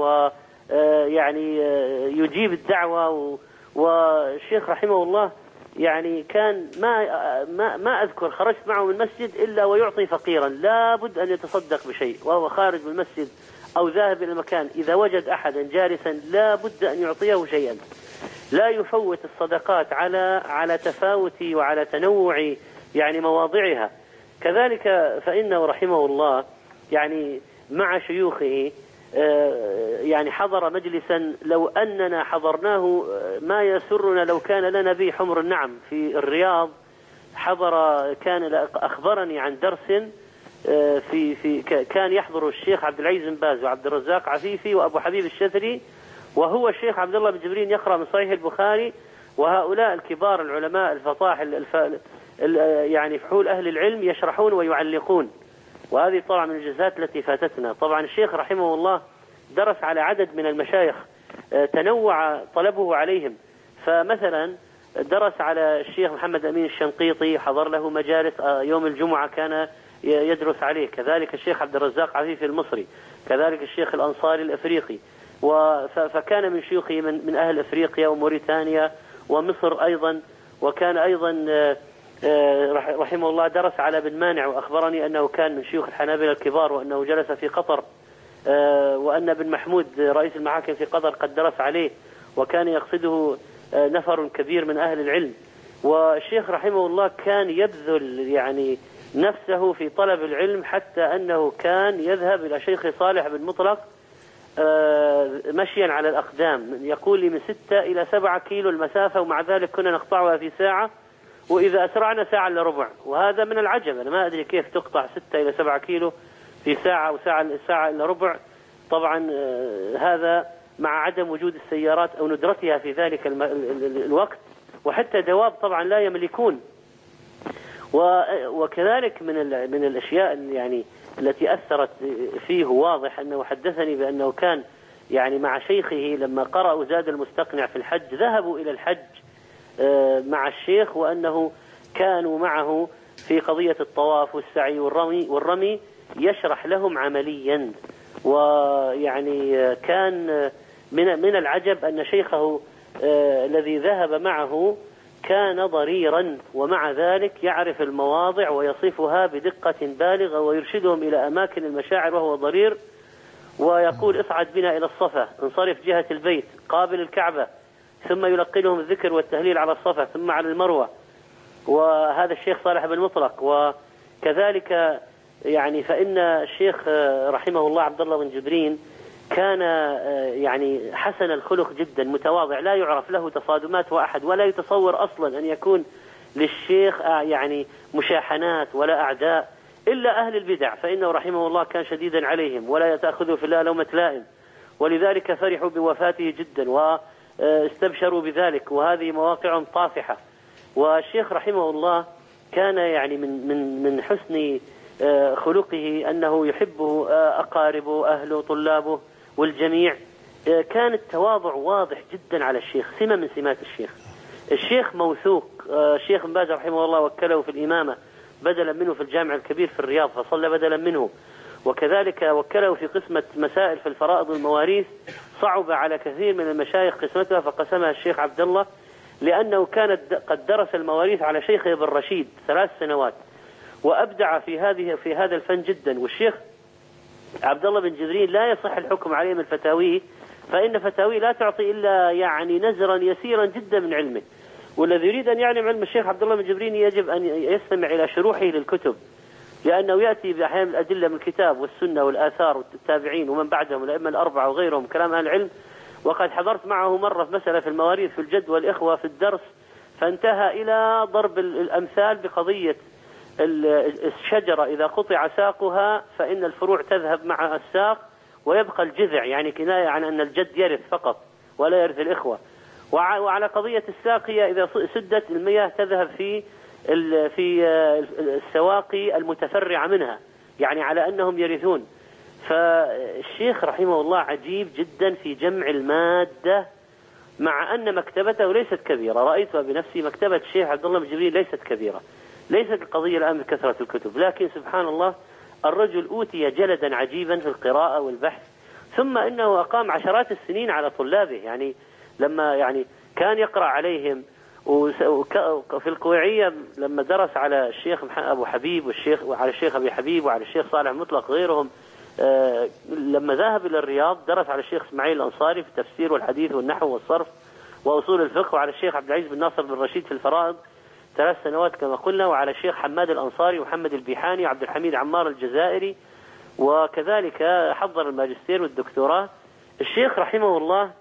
ويعني يجيب الدعوة. والشيخ رحمه الله يعني كان ما ما ما أذكر خرجت معه من المسجد إلا ويعطي فقيرا، لا بد أن يتصدق بشيء وهو خارج من المسجد أو ذاهب إلى المكان، إذا وجد أحدا جالسا لا بد أن يعطيه شيئا، لا يفوت الصدقات على على تفاوت وعلى تنوع يعني مواضعها. كذلك فإنه رحمه الله يعني مع شيوخه يعني حضر مجلسا لو أننا حضرناه ما يسرنا لو كان لنا به حمر النعم في الرياض. حضر كان أخبرني عن درس في في كان يحضر الشيخ عبد العزيز بن باز وعبد الرزاق عفيفي وأبو حبيب الشثري، وهو الشيخ عبد الله بن جبرين يقرأ من صحيح البخاري، وهؤلاء الكبار العلماء الفطاحل الف... يعني فحول أهل العلم يشرحون ويعلقون. وهذه طبعا من الجزات التي فاتتنا. طبعا الشيخ رحمه الله درس على عدد من المشايخ تنوع طلبه عليهم، فمثلا درس على الشيخ محمد أمين الشنقيطي، حضر له مجالس يوم الجمعة كان يدرس عليه، كذلك الشيخ عبد الرزاق عفيفي المصري، كذلك الشيخ الأنصاري الأفريقي، فكان من شيوخه من, من أهل أفريقيا وموريتانيا ومصر أيضا. وكان أيضا رحمه الله درس على بن مانع، وأخبرني أنه كان من شيوخ الحنابلة الكبار وأنه جلس في قطر، وأن بن محمود رئيس المحاكم في قطر قد درس عليه، وكان يقصده نفر كبير من أهل العلم. والشيخ رحمه الله كان يبذل يعني نفسه في طلب العلم، حتى أنه كان يذهب إلى شيخ صالح بن مطلق مشيا على الأقدام، يقول لي من ستة إلى سبعة كيلو المسافة، ومع ذلك كنا نقطعها في ساعة، وإذا أسرعنا ساعة إلا ربع. وهذا من العجب، أنا ما أدري كيف تقطع ستة إلى سبعة كيلو في ساعة أو ساعة ساعة إلا ربع. طبعا هذا مع عدم وجود السيارات أو ندرتها في ذلك الوقت، وحتى دواب طبعا لا يملكون. وكذلك من من الأشياء يعني التي أثرت فيه واضح أنه حدثني بأنه كان يعني مع شيخه لما قرأوا زاد المستقنع في الحج ذهبوا إلى الحج مع الشيخ، وأنه كانوا معه في قضية الطواف والسعي والرمي والرمي يشرح لهم عمليا. ويعني كان من من العجب أن شيخه الذي ذهب معه كان ضريرا، ومع ذلك يعرف المواضع ويصفها بدقة بالغة ويرشدهم إلى أماكن المشاعر وهو ضرير، ويقول اصعد بنا إلى الصفا، انصرف جهة البيت، قابل الكعبة، ثم يلقنهم الذكر والتهليل على الصفا ثم على المروة. وهذا الشيخ صالح بن مطلق. وكذلك يعني فإن الشيخ رحمه الله عبد الله بن جبرين كان يعني حسن الخلق جدا، متواضع، لا يعرف له تصادمات وأحد، ولا يتصور أصلا أن يكون للشيخ يعني مشاحنات ولا أعداء إلا أهل البدع، فإنه رحمه الله كان شديدا عليهم ولا يتأخذوا في الله لومة لائم، ولذلك فرحوا بوفاته جدا واستبشروا بذلك، وهذه مواقع طافحة. والشيخ رحمه الله كان يعني من من من حسن خلقه أنه يحبه أقاربه أهله طلابه والجميع. كان التواضع واضح جدا على الشيخ، سمة من سمات الشيخ. الشيخ موثوق. الشيخ بن باز رحمه الله وكله في الإمامة بدلا منه في الجامع الكبير في الرياض فصلى بدلا منه، وكذلك وكله في قسمة مسائل في الفرائض والمواريث، صعب على كثير من المشايخ قسمتها فقسمها الشيخ عبد الله، لأنه كان قد درس المواريث على شيخه ابن رشيد ثلاث سنوات وأبدع في هذه في هذا الفن جدا. والشيخ عبد الله بن جبرين لا يصح الحكم عليه من فتاويه، فإن فتاويه لا تعطي إلا يعني نزرا يسيرا جدا من علمه. والذي يريد أن يعلم علم الشيخ عبد الله بن جبرين يجب أن يستمع إلى شروحه للكتب، لأنه يأتي بأحيان الأدلة من الكتاب والسنة والآثار والتابعين ومن بعدهم الأئمة الأربعة وغيرهم كلام أهل العلم. وقد حضرت معه مرة في مسألة في المواريث في الجد والإخوة في الدرس، فانتهى إلى ضرب الأمثال بقضية الشجرة إذا قطع ساقها فإن الفروع تذهب مع الساق ويبقى الجذع، يعني كناية عن أن الجد يرث فقط ولا يرث الإخوة. وعلى قضية الساق هي إذا سدت المياه تذهب في في السواقي المتفرعة منها، يعني على أنهم يرثون. فالشيخ رحمه الله عجيب جدا في جمع المادة، مع أن مكتبته ليست كبيرة. رأيتها بنفسي، مكتبة الشيخ عبد الله بن جبريل ليست كبيرة، ليست القضية الآن بكثرة الكتب، لكن سبحان الله الرجل أوتي جلدا عجيبا في القراءة والبحث. ثم إنه أقام عشرات السنين على طلابه، يعني لما يعني كان يقرأ عليهم. وفي القويعية لما درس على الشيخ أبو حبيب والشيخ وعلى الشيخ أبي حبيب وعلى الشيخ صالح مطلق غيرهم، لما ذهب إلى الرياض درس على الشيخ إسماعيل الأنصاري في التفسير والحديث والنحو والصرف وأصول الفقه، وعلى الشيخ عبد العزيز بن ناصر بن رشيد في الفرائض ثلاث سنوات كما قلنا، وعلى الشيخ حماد الأنصاري ومحمد البيحاني وعبد الحميد عمار الجزائري، وكذلك حضر الماجستير والدكتوراه. الشيخ رحمه الله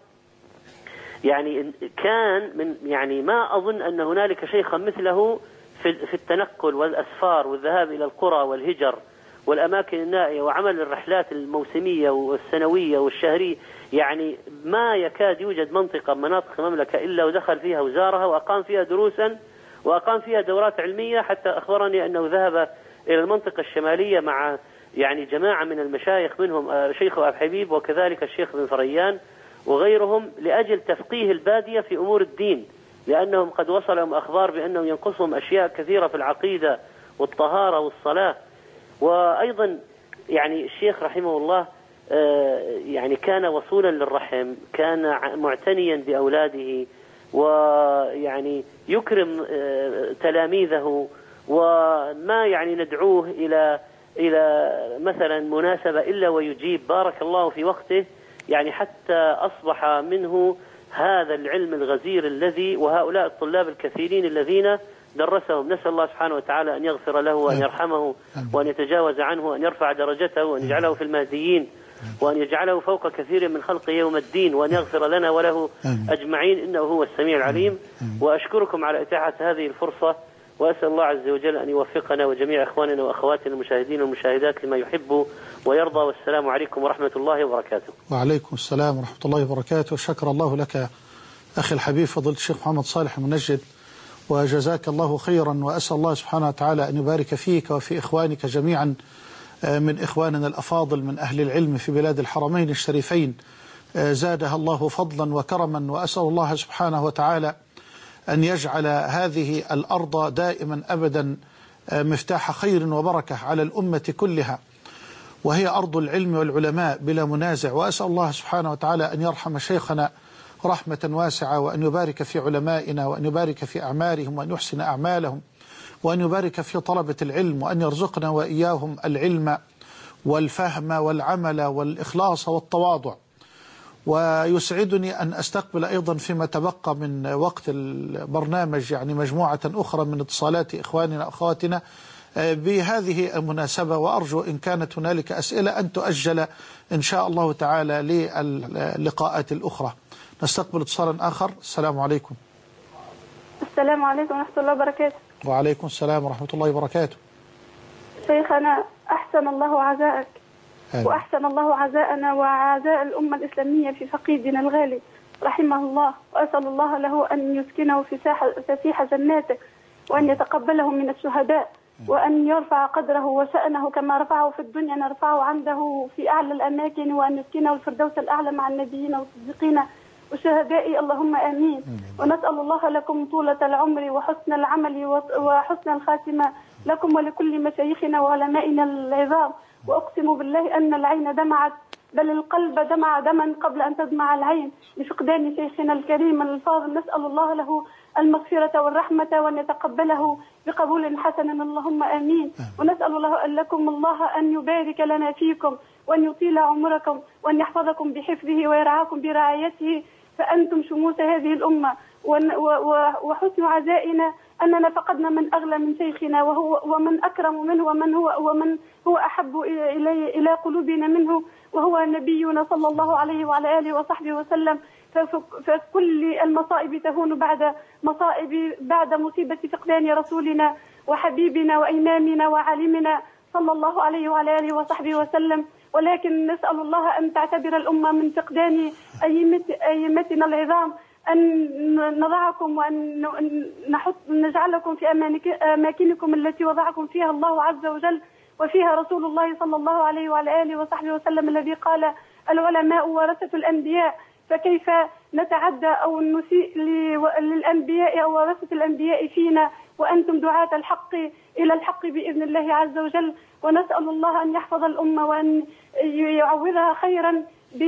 يعني كان من يعني ما أظن أن هنالك شيخا مثله في في التنقل والأسفار والذهاب إلى القرى والهجر والأماكن النائية وعمل الرحلات الموسمية والسنوية والشهرية. يعني ما يكاد يوجد منطقة مناطق المملكة إلا ودخل فيها وزارها وأقام فيها دروسا وأقام فيها دورات علمية، حتى أخبرني أنه ذهب إلى المنطقة الشمالية مع يعني جماعة من المشايخ منهم شيخ أبو حبيب وكذلك الشيخ بن فريان وغيرهم لأجل تفقيه البادية في أمور الدين، لأنهم قد وصلهم أخبار بأنهم ينقصهم أشياء كثيرة في العقيدة والطهارة والصلاة. وأيضا يعني الشيخ رحمه الله يعني كان وصولا للرحم، كان معتنيا بأولاده، ويعني يكرم تلاميذه، وما يعني ندعوه إلى إلى مثلا مناسبة إلا ويجيب، بارك الله في وقته، يعني حتى أصبح منه هذا العلم الغزير الذي وهؤلاء الطلاب الكثيرين الذين درسهم. نسأل الله سبحانه وتعالى أن يغفر له وأن يرحمه وأن يتجاوز عنه وأن يرفع درجته وأن يجعله في المهديين وأن يجعله فوق كثير من خلقه يوم الدين وأن يغفر لنا وله أجمعين، إنه هو السميع العليم. وأشكركم على إتاحة هذه الفرصة، وأسأل الله عز وجل أن يوفقنا وجميع إخواننا وأخواتنا المشاهدين والمشاهدات لما يحب ويرضى. والسلام عليكم ورحمة الله وبركاته. وعليكم السلام ورحمة الله وبركاته. شكر الله لك أخي الحبيب فضيلة الشيخ محمد صالح المنجد، وجزاك الله خيرا، وأسأل الله سبحانه وتعالى أن يبارك فيك وفي إخوانك جميعا من إخواننا الأفاضل من أهل العلم في بلاد الحرمين الشريفين، زادها الله فضلا وكرما. وأسأل الله سبحانه وتعالى أن يجعل هذه الأرض دائما أبدا مفتاح خير وبركة على الأمة كلها، وهي أرض العلم والعلماء بلا منازع. وأسأل الله سبحانه وتعالى أن يرحم شيخنا رحمة واسعة، وأن يبارك في علمائنا، وأن يبارك في أعمارهم، وأن يحسن أعمالهم، وأن يبارك في طلبة العلم، وأن يرزقنا وإياهم العلم والفهم والعمل والإخلاص والتواضع. ويسعدني أن أستقبل أيضا فيما تبقى من وقت البرنامج يعني مجموعة أخرى من اتصالات إخواننا وأخواتنا بهذه المناسبة، وأرجو إن كانت هنالك أسئلة أن تؤجل إن شاء الله تعالى للقاءات الأخرى. نستقبل اتصالا آخر. السلام عليكم. السلام عليكم ورحمة الله وبركاته. وعليكم السلام ورحمة الله وبركاته. شيخنا أحسن الله عزاءك وأحسن الله عزاءنا وعزاء الأمة الإسلامية في فقيدنا الغالي رحمه الله، وأسأل الله له أن يسكنه في فسيح جناته، وأن يتقبله من الشهداء، وأن يرفع قدره وشأنه كما رفعه في الدنيا نرفعه عنده في أعلى الأماكن، وأن يسكنه الفردوس الأعلى مع النبيين والصديقين والشهداء، اللهم آمين. ونسأل الله لكم طولة العمر وحسن العمل وحسن الخاتمة لكم ولكل مشايخنا وعلمائنا العظام. وأقسم بالله أن العين دمعت، بل القلب دمع دما قبل أن تدمع العين بفقدان شيخنا الكريم الفاضل. نسأل الله له المغفرة والرحمة وأن يتقبله بقبول حسن، اللهم آمين. ونسأل الله لكم الله أن يبارك لنا فيكم، وأن يطيل عمركم، وأن يحفظكم بحفظه ويرعاكم برعايته، فأنتم شموس هذه الأمة. وحسن عزائنا أننا فقدنا من أغلى من شيخنا وهو ومن أكرم منه ومن هو ومن هو أحب إلي إلى قلوبنا منه، وهو نبينا صلى الله عليه وعلى آله وصحبه وسلم. فكل المصائب تهون بعد مصائب بعد مصيبة فقدان رسولنا وحبيبنا وإمامنا وعالمنا صلى الله عليه وعلى آله وصحبه وسلم. ولكن نسأل الله أن تعتبر الأمة من فقدان أئمتنا العظام، أن نضعكم وأن نحط نجعلكم في أماكنكم التي وضعكم فيها الله عز وجل، وفيها رسول الله صلى الله عليه وعلى آله وصحبه وسلم الذي قال العلماء ورثة الأنبياء. فكيف نتعدى أو نسيء للأنبياء أو ورثة الأنبياء فينا وأنتم دعاة الحق إلى الحق بإذن الله عز وجل. ونسأل الله أن يحفظ الأمة وأن يعوضها خيرا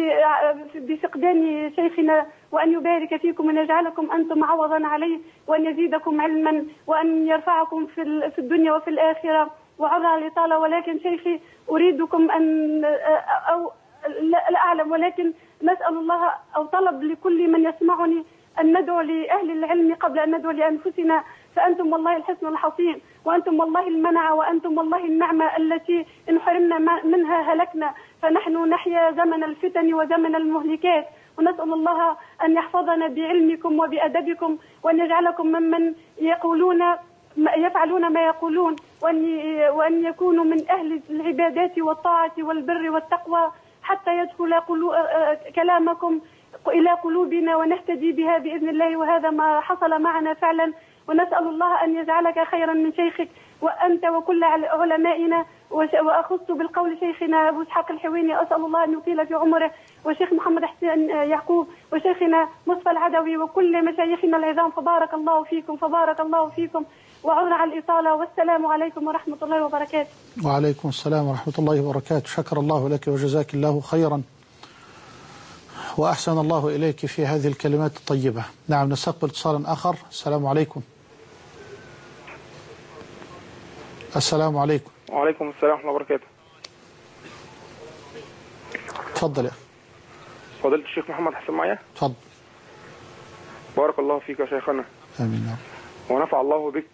بفقدان شيخنا، وأن يبارك فيكم وأن يجعلكم أنتم عوضا عليه، وأن يزيدكم علما، وأن يرفعكم في الدنيا وفي الآخرة. وعذر الإطالة، ولكن شيخي أريدكم أن أو لا أعلم، ولكن نسأل الله أو طلب لكل من يسمعني أن ندعو لأهل العلم قبل أن ندعو لأنفسنا، فأنتم والله الحسن الحصين، وأنتم والله المنع، وأنتم والله النعمة التي إن حرمنا منها هلكنا. فنحن نحيا زمن الفتن وزمن المهلكات، ونسأل الله أن يحفظنا بعلمكم وبأدبكم، وأن يجعلكم ممن يقولون يفعلون ما يقولون، وأن وأن يكونوا من أهل العبادات والطاعة والبر والتقوى، حتى يدخل كلامكم إلى قلوبنا ونهتدي بها بإذن الله. وهذا ما حصل معنا فعلا، ونسأل الله أن يجعلك خيرا من شيخك وأنت وكل علمائنا. وأخص بالقول شيخنا أبو إسحاق الحويني، أسأل الله أن يطيل في عمره، وشيخ محمد حسين يعقوب، وشيخنا مصطفى العدوي، وكل مشايخنا العظام. فبارك الله فيكم فبارك الله فيكم، وعذر على الإطالة، والسلام عليكم ورحمة الله وبركاته. وعليكم السلام ورحمة الله وبركاته. شكر الله لك وجزاك الله خيرا، وأحسن الله إليك في هذه الكلمات الطيبة. نعم، نستقبل اتصالا آخر. السلام عليكم. السلام عليكم. وعليكم السلام ورحمة الله وبركاته. تفضل يا فضيلة الشيخ محمد حسن معايا. تفضل. بارك الله فيك يا شيخنا. آمين. ونفع الله بك.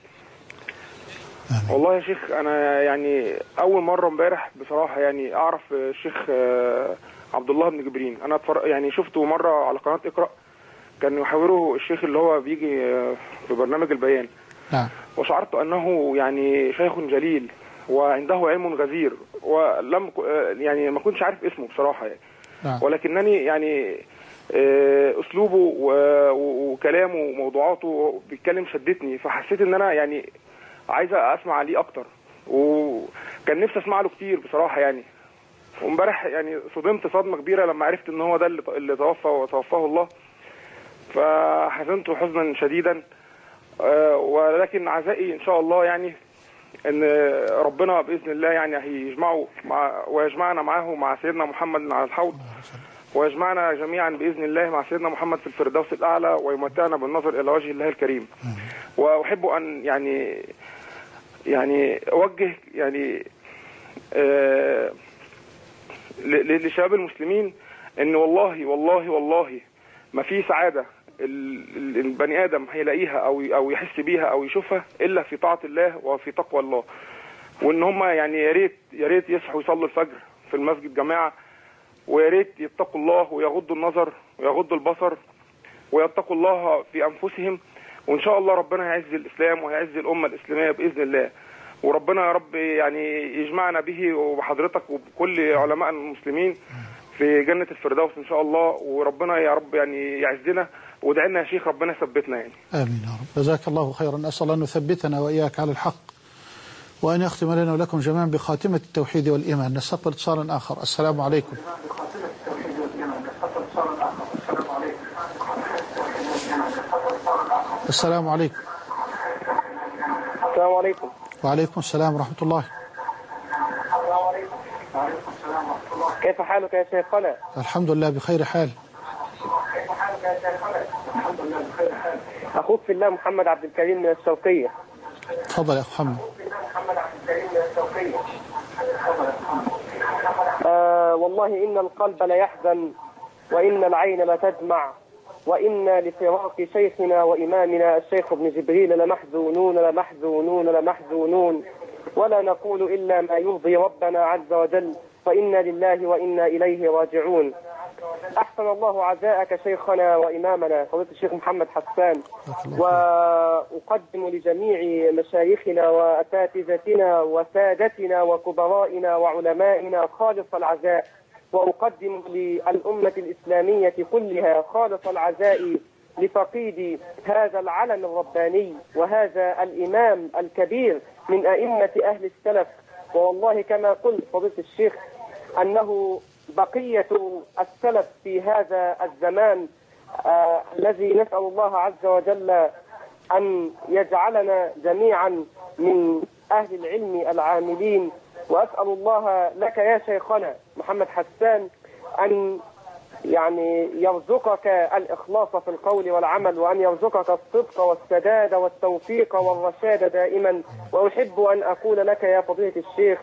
آمين. والله يا شيخ أنا يعني أول مرة امبارح بصراحة يعني أعرف الشيخ عبد الله بن جبرين. أنا يعني شفته مرة على قناة اقرأ، كان يحاوره الشيخ اللي هو بيجي في برنامج البيان. نعم. وشعرت أنه يعني شيخ جليل وعنده علم غزير، ولم يعني ما كنتش عارف اسمه بصراحة يعني. نعم. ولكنني يعني أسلوبه وكلامه وموضوعاته بيتكلم شدتني، فحسيت ان انا يعني عايزة اسمع عليه اكتر، وكان نفسي اسمع له كتير بصراحة يعني. وامبارح يعني صدمت صدمة كبيرة لما عرفت ان هو ده اللي توفى وتوفاه الله، فحزنت حزنا شديدا. ولكن عزائي ان شاء الله يعني ان ربنا باذن الله يعني هيجمعه مع ويجمعنا معه مع سيدنا محمد على الحوض، ويجمعنا جميعا باذن الله مع سيدنا محمد في الفردوس الاعلى، ويمتعنا بالنظر الى وجه الله الكريم. واحب ان يعني يعني اوجه يعني آه لشباب المسلمين ان والله والله والله ما في سعاده البني ادم هيلاقيها او او يحس بيها او يشوفها الا في طاعه الله وفي تقوى الله. وان هم يعني يا ريت يا ريت يصحوا يصلوا الفجر في المسجد جماعه، ويا ريت يتقوا الله ويغضوا النظر ويغضوا البصر ويتقوا الله في انفسهم. وان شاء الله ربنا يعز الاسلام ويعز الامه الاسلاميه باذن الله. وربنا يا رب يعني يجمعنا به وبحضرتك وبكل علماء المسلمين في جنة الفردوس إن شاء الله. وربنا يا رب يعني يعزنا، وادعي لنا يا شيخ ربنا يثبتنا يعني. آمين يا رب. جزاك الله خيرا. أسأل أن يثبتنا وإياك على الحق، وأن يختم لنا ولكم جميعا بخاتمة التوحيد والإيمان. نستقبل اتصالا آخر. السلام عليكم. السلام عليكم. السلام عليكم. وعليكم السلام ورحمة الله. كيف حالك يا شيخنا؟ الحمد لله بخير حال. أخوك في الله محمد عبد الكريم من الشرقية. تفضل يا أخو محمد. آه والله إن القلب لا يحزن، وإن العين لا تدمع، وإنا لفراق شيخنا وإمامنا الشيخ ابن جبريل لمحزونون لمحزونون لمحزونون، ولا نقول إلا ما يرضي ربنا عز وجل، فإنا لله وإنا إليه راجعون. أحسن الله عزاءك شيخنا وإمامنا فضيلة الشيخ محمد حسان، وأقدم لجميع مشايخنا وأساتذتنا وسادتنا وكبرائنا وعلمائنا خالص العزاء، وأقدم للأمة الإسلامية كلها خالص العزاء لفقيد هذا العلم الرباني وهذا الإمام الكبير من أئمة أهل السلف. والله كما قلت فضيلة الشيخ أنه بقية السلف في هذا الزمان آه الذي نسأل الله عز وجل أن يجعلنا جميعا من أهل العلم العاملين. وأسأل الله لك يا شيخنا محمد حسان أن يعني يرزقك الإخلاص في القول والعمل، وأن يرزقك الصدق والسداد والتوفيق والرشاد دائما. وأحب أن أقول لك يا فضيلة الشيخ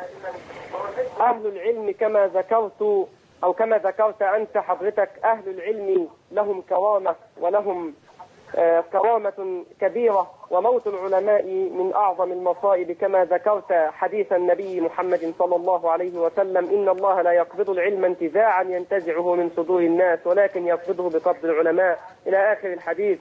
أهل العلم كما ذكرت أو كما ذكرت أنت حضرتك، أهل العلم لهم كرامة ولهم آه كرامة كبيرة، وموت العلماء من أعظم المصائب كما ذكرت حديث النبي محمد صلى الله عليه وسلم: إن الله لا يقبض العلم انتزاعا ينتزعه من صدور الناس ولكن يقبضه بقبض العلماء، إلى آخر الحديث.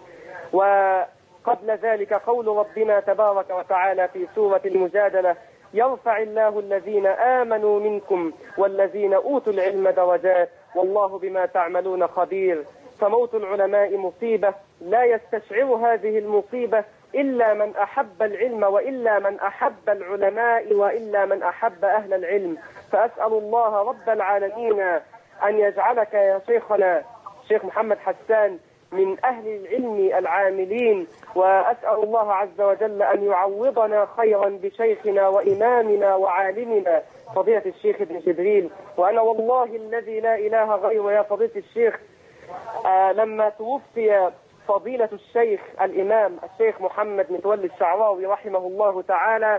وقبل ذلك قول ربنا تبارك وتعالى في سورة المجادلة: يرفع الله الذين آمنوا منكم والذين أوتوا العلم درجات والله بما تعملون خبير. فموت العلماء مصيبة لا يستشعر هذه المصيبة إلا من أحب العلم، وإلا من أحب العلماء، وإلا من أحب أهل العلم. فأسأل الله رب العالمين أن يجعلك يا شيخنا شيخ محمد حسان من أهل العلم العاملين، وأسأل الله عز وجل أن يعوضنا خيرا بشيخنا وإمامنا وعالمنا فضيلة الشيخ ابن جبريل. وأنا والله الذي لا إله غيره يا فضيلة الشيخ آه لما توفي فضيلة الشيخ الإمام الشيخ محمد متولي الشعراوي رحمه الله تعالى،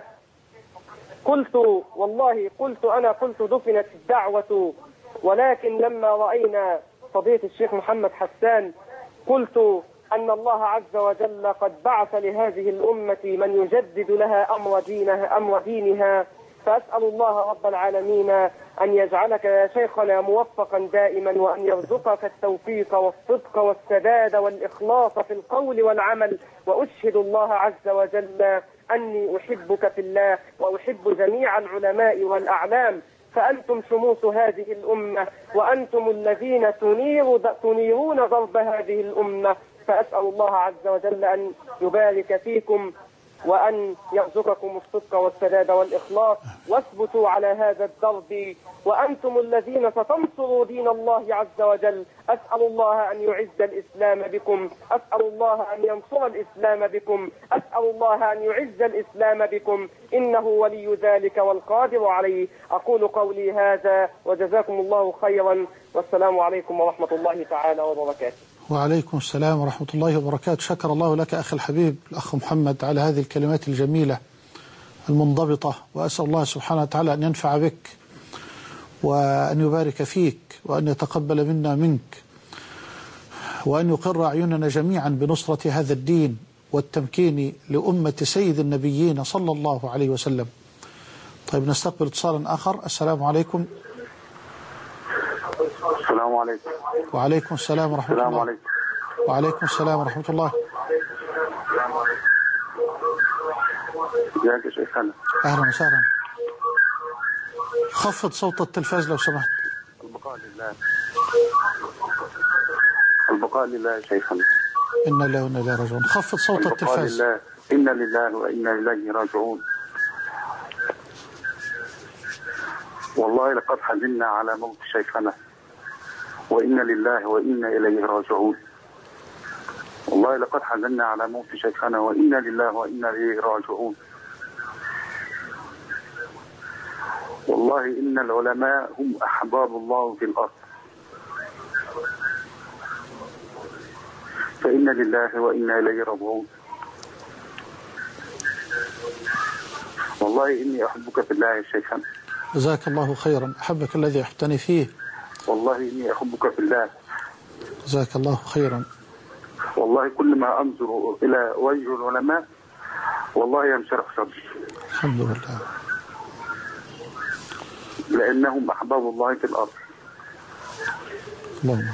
قلت والله قلت أنا قلت دفنت الدعوة، ولكن لما رأينا فضيلة الشيخ محمد حسان قلت أن الله عز وجل قد بعث لهذه الأمة من يجدد لها أمر دينها, أمر دينها. فأسأل الله رب العالمين أن يجعلك يا شيخنا موفقا دائما، وأن يرزقك التوفيق والصدق والسداد والإخلاص في القول والعمل. وأشهد الله عز وجل أني أحبك في الله، وأحب جميع العلماء والأعلام، فأنتم شموس هذه الأمة، وأنتم الذين تنير تنيرون ضرب هذه الأمة. فأسأل الله عز وجل أن يبارك فيكم، وأن يرزقكم الصدق والسداد والإخلاص، واثبتوا على هذا الدرب، وأنتم الذين ستنصروا دين الله عز وجل. أسأل الله أن يعز الإسلام بكم، أسأل الله أن ينصر الإسلام بكم، أسأل الله أن يعز الإسلام بكم، إنه ولي ذلك والقادر عليه. أقول قولي هذا وجزاكم الله خيرا، والسلام عليكم ورحمة الله تعالى وبركاته. وعليكم السلام ورحمة الله وبركاته. شكر الله لك أخي الحبيب الأخ محمد على هذه الكلمات الجميلة المنضبطة، وأسأل الله سبحانه وتعالى أن ينفع بك وأن يبارك فيك وأن يتقبل منا منك، وأن يقر أعيننا جميعا بنصرة هذا الدين والتمكين لأمة سيد النبيين صلى الله عليه وسلم. طيب نستقبل اتصالا آخر. السلام عليكم. السلام عليكم. وعليكم السلام ورحمة السلام الله. عليكم. وعليكم السلام ورحمة الله. ازيك يا شيخنا؟ أهلا وسهلا. خفض صوت التلفاز لو سمحت. البقاء لله. البقاء لله يا شيخنا. إنا لله وإنا إليه راجعون. خفض صوت التلفاز. البقاء لله. إنا لله وإنا إليه راجعون. والله لقد حزنا على موت شيخنا، وإنا لله وإنا إليه راجعون. والله لقد حزنا على موت شيخنا، وإنا لله وإنا إليه راجعون. والله إن العلماء هم أحباب الله في الأرض، فإنا لله وإنا إليه راجعون. والله إني أحبك في الله يا شيخنا. جزاك الله خيرا. أحبك الذي أحبتني فيه. والله إني أحبك في الله. جزاك الله خيرا. والله كل ما أنظر إلى وجه العلماء والله ينشرح صدري. الحمد لله. لأنهم أحباب الله في الأرض. اللهم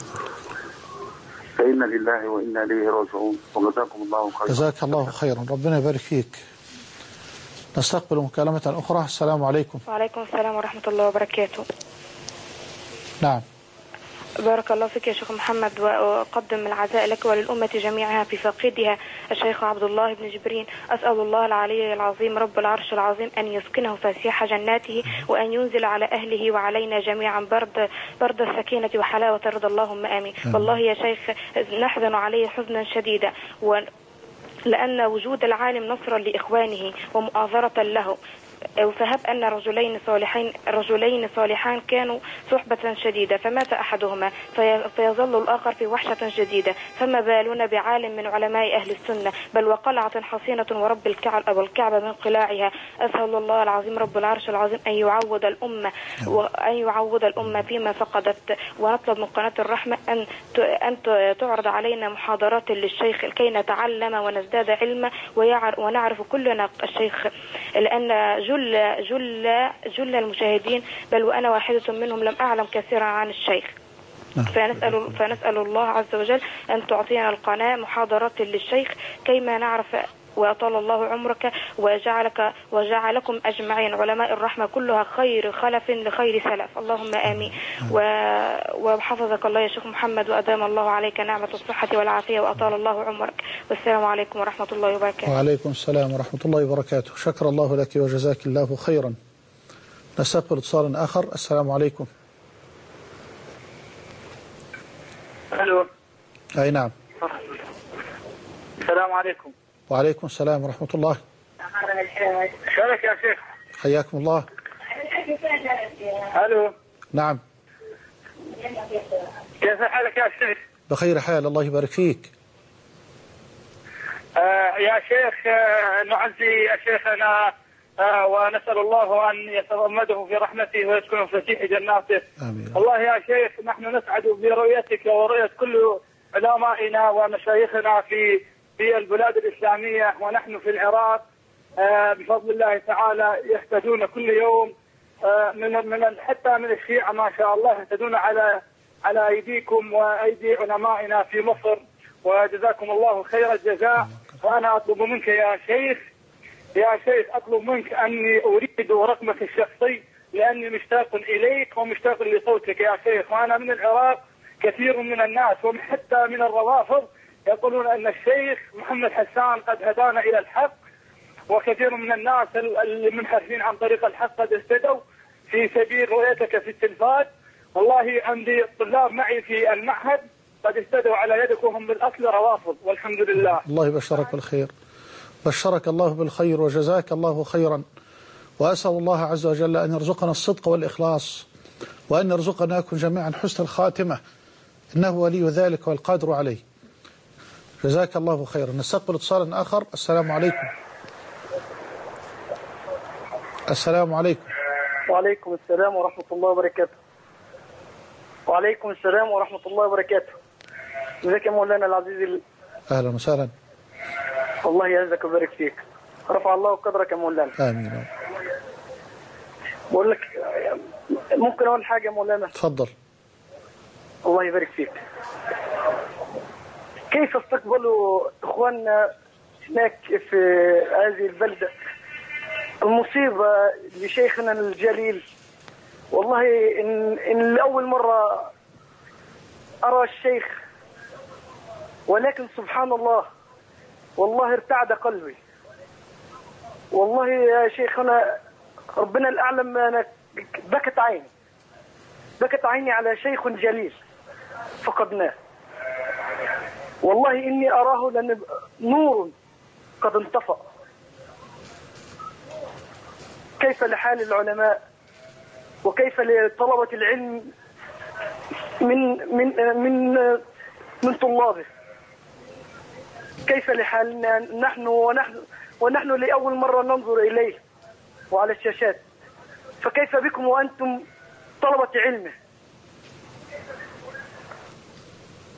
فإنا لله وإنا إليه راجعون. وجزاكم الله خيرا. جزاك الله خيرا، ربنا يبارك فيك. نستقبل مكالمة أخرى. السلام عليكم. وعليكم السلام ورحمة الله وبركاته. نعم. بارك الله فيك يا شيخ محمد، وأقدم العزاء لك وللأمة جميعها في فقيدها الشيخ عبد الله بن جبرين. أسأل الله العلي العظيم رب العرش العظيم أن يسكنه فسيح جناته، وأن ينزل على أهله وعلينا جميعا برد برد السكينة وحلاوة رضا، اللهم آمين. والله يا شيخ نحزن عليه حزنا شديدا، و لأن وجود العالم نصرا لإخوانه ومؤازرة له، فهب أن رجلين صالحين رجلين صالحان كانوا صحبة شديدة، فمات أحدهما في فيظل الآخر في وحشة جديدة، فما بالنا بعالم من علماء أهل السنة، بل وقلعة حصينة ورب الكعبة والكعبة من قلاعها. أسأل الله العظيم رب العرش العظيم أن يعوض الأمة وأن يعوض الأمة فيما فقدت. ونطلب من قناة الرحمة أن أن تعرض علينا محاضرات للشيخ كي نتعلم ونزداد علما ونعرف كلنا الشيخ، لأن جل جل جل المشاهدين بل وأنا واحدة منهم لم أعلم كثيرا عن الشيخ. فنسأل فنسأل الله عز وجل أن تعطينا القناة محاضرات للشيخ كيما نعرف، وأطال الله عمرك وجعلك وجعلكم أجمعين علماء الرحمة كلها خير خلف لخير سلف، اللهم آمين. وحفظك الله يا شيخ محمد، وأدام الله عليك نعمة الصحة والعافية، وأطال الله عمرك. والسلام عليكم ورحمة الله وبركاته. وعليكم السلام ورحمة الله وبركاته. شكر الله لك وجزاك الله خيرا. نستقبل اتصالا آخر. السلام عليكم. الو. أي نعم. السلام عليكم. وعليكم السلام ورحمة الله. شلونك يا شيخ؟ حياكم الله. الو. نعم. كيف حالك يا شيخ؟ بخير حال، الله يبارك فيك. آه يا شيخ، آه نعزي شيخنا آه ونسأل الله أن يتغمده في رحمته ويسكنه في فسيح جناته. آمين. والله يا شيخ نحن نسعد برؤيتك ورؤية كل علمائنا ومشايخنا في في البلاد الإسلامية، ونحن في العراق آه بفضل الله تعالى يهتدون كل يوم آه من من حتى من الشيعة ما شاء الله يهتدون على على أيديكم وأيدي علمائنا في مصر، وجزاكم الله خير الجزاء. وأنا أطلب منك يا شيخ يا شيخ أطلب منك أني أريد رقمك الشخصي، لأني مشتاق إليك ومشتاق لصوتك يا شيخ. وأنا من العراق كثير من الناس وحتى من الروافض يقولون أن الشيخ محمد حسان قد هدانا إلى الحق، وكثير من الناس المنحرفين عن طريق الحق قد اهتدوا في سبيل رؤيتك في التلفاز. والله عندي طلاب معي في المعهد قد اهتدوا على يدك وهم بالأصل روافض، والحمد لله. الله يبشرك بالخير. بشرك الله بالخير وجزاك الله خيرا، وأسأل الله عز وجل أن يرزقنا الصدق والإخلاص، وأن يرزقناكم جميعا حسن الخاتمة، إنه ولي ذلك والقادر عليه. جزاك الله خيرا. نستقبل اتصالا آخر. السلام عليكم. السلام عليكم. وعليكم السلام ورحمة الله وبركاته. وعليكم السلام ورحمة الله وبركاته. ازيك يا مولانا العزيز؟ أهلا وسهلا. الله يعزك ويبارك فيك. رفع الله قدرك يا مولانا. آمين. بقول لك ممكن أقول حاجة يا مولانا؟ تفضل. الله يبارك فيك. كيف استقبلوا إخواننا هناك في هذه البلدة المصيبة لشيخنا الجليل؟ والله إن, إن لأول مرة أرى الشيخ، ولكن سبحان الله والله ارتعد قلبي. والله يا شيخنا ربنا الأعلم أنا بكت عيني بكت عيني على شيخ جليل فقدناه. والله إني أراه لأن نور قد انطفأ. كيف لحال العلماء وكيف لطلبة العلم من من من من طلابه؟ كيف لحالنا نحن ونحن ونحن لأول مرة ننظر إليه وعلى الشاشات، فكيف بكم وأنتم طلبة علمه؟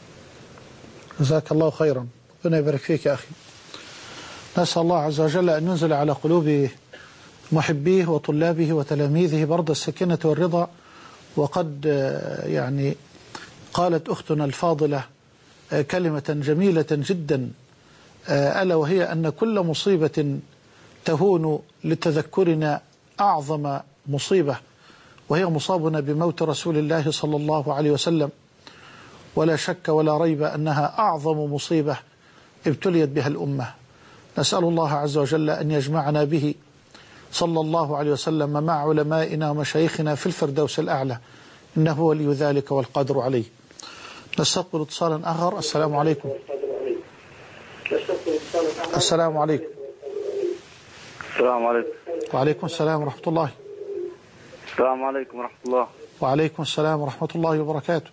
جزاك الله خيرا، ربنا يبارك فيك يا أخي. نسأل الله عز وجل أن ينزل على قلوب محبيه وطلابه وتلاميذه برد السكينة والرضا. وقد يعني قالت أختنا الفاضلة كلمة جميلة جدا، ألا وهي أن كل مصيبة تهون لتذكرنا أعظم مصيبة، وهي مصابنا بموت رسول الله صلى الله عليه وسلم، ولا شك ولا ريب أنها أعظم مصيبة ابتليت بها الأمة. نسأل الله عز وجل أن يجمعنا به صلى الله عليه وسلم مع علمائنا ومشايخنا في الفردوس الأعلى، إنه ولي ذلك والقادر عليه. نستقبل اتصالا آخر. السلام عليكم. السلام عليكم. السلام عليكم. وعليكم السلام ورحمة الله. السلام عليكم ورحمة الله. وعليكم السلام ورحمة الله وبركاته.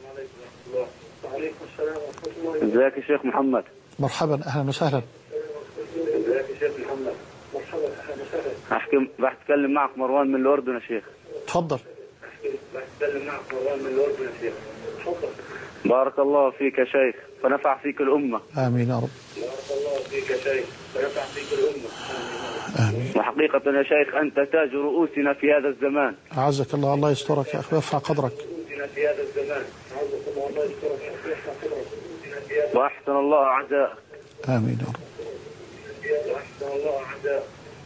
ازيك يا شيخ محمد؟ مرحبا، أهلا وسهلا. ازيك يا شيخ محمد؟ مرحبا، أهلا وسهلا. أحكي راح أتكلم معك مروان من الأردن يا شيخ. تفضل. راح أتكلم معك مروان من الأردن يا شيخ. تفضل. بارك الله فيك يا شيخ ونفع فيك الأمة. آمين يا رب. بارك الله فيك يا شيخ ونفع فيك الأمة. آمين. وحقيقة يا شيخ أنت تاج رؤوسنا في هذا الزمان. أعزك الله، الله يسترك يا أخي ويرفع قدرك. في هذا الزمان. أعزك الله، الله يسترك ويرفع قدرك. وأحسن الله عزاءك. آمين يا رب. وأحسن الله عزاءك.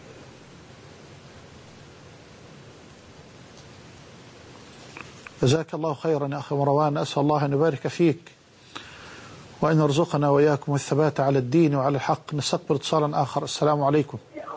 جزاك الله خيرا يا أخي مروان، أسأل الله أن يبارك فيك وأن يرزقنا وإياكم الثبات على الدين وعلى الحق. نستقبل اتصالا آخر. السلام عليكم.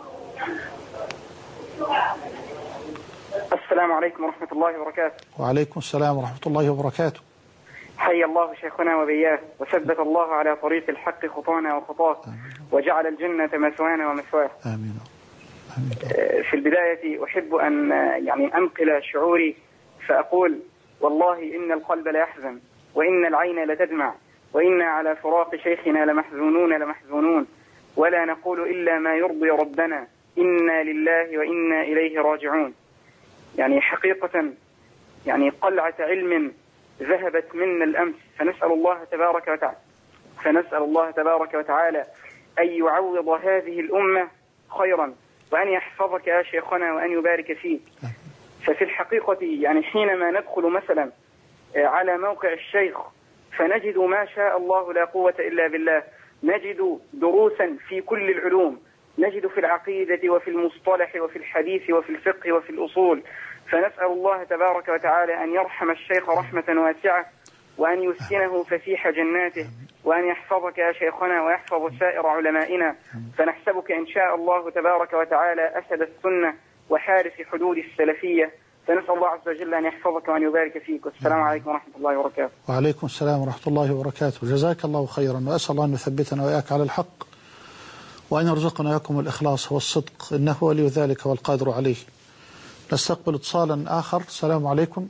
السلام عليكم ورحمة الله وبركاته. وعليكم السلام ورحمة الله وبركاته. حي الله شيخنا وبياه، وثبت الله على طريق الحق خطانا وخطاه، وجعل الجنة مثوانا ومثواه. آمين. آمين. في البداية أحب أن يعني أنقل شعوري فأقول والله إن القلب لا يحزن، وإن العين لتدمع، وإنا على فراق شيخنا لمحزونون لمحزونون، ولا نقول إلا ما يرضي ربنا، إنا لله وإنا إليه راجعون. يعني حقيقة يعني قلعة علم ذهبت منا الأمس، فنسأل الله تبارك وتعالى فنسأل الله تبارك وتعالى أن يعوض هذه الأمة خيرا، وأن يحفظك يا شيخنا وأن يبارك فيك. ففي الحقيقة يعني حينما ندخل مثلا على موقع الشيخ فنجد ما شاء الله لا قوة إلا بالله، نجد دروسا في كل العلوم، نجد في العقيدة وفي المصطلح وفي الحديث وفي الفقه وفي الأصول. فنسأل الله تبارك وتعالى أن يرحم الشيخ رحمة واسعة، وأن يسكنه فسيح جناته، وأن يحفظك يا شيخنا ويحفظ سائر علمائنا. فنحسبك إن شاء الله تبارك وتعالى أسد السنة وحارس حدود السلفية. فنسأل الله عز وجل أن يحفظك وأن يبارك فيك. والسلام عليكم ورحمة الله وبركاته. وعليكم السلام ورحمة الله وبركاته. جزاك الله خيرا، وأسأل الله أن يثبتنا وإياك على الحق، وأن يرزقنا وإياكم الإخلاص والصدق، إنه ولي ذلك والقادر عليه. نستقبل اتصالا آخر. السلام عليكم.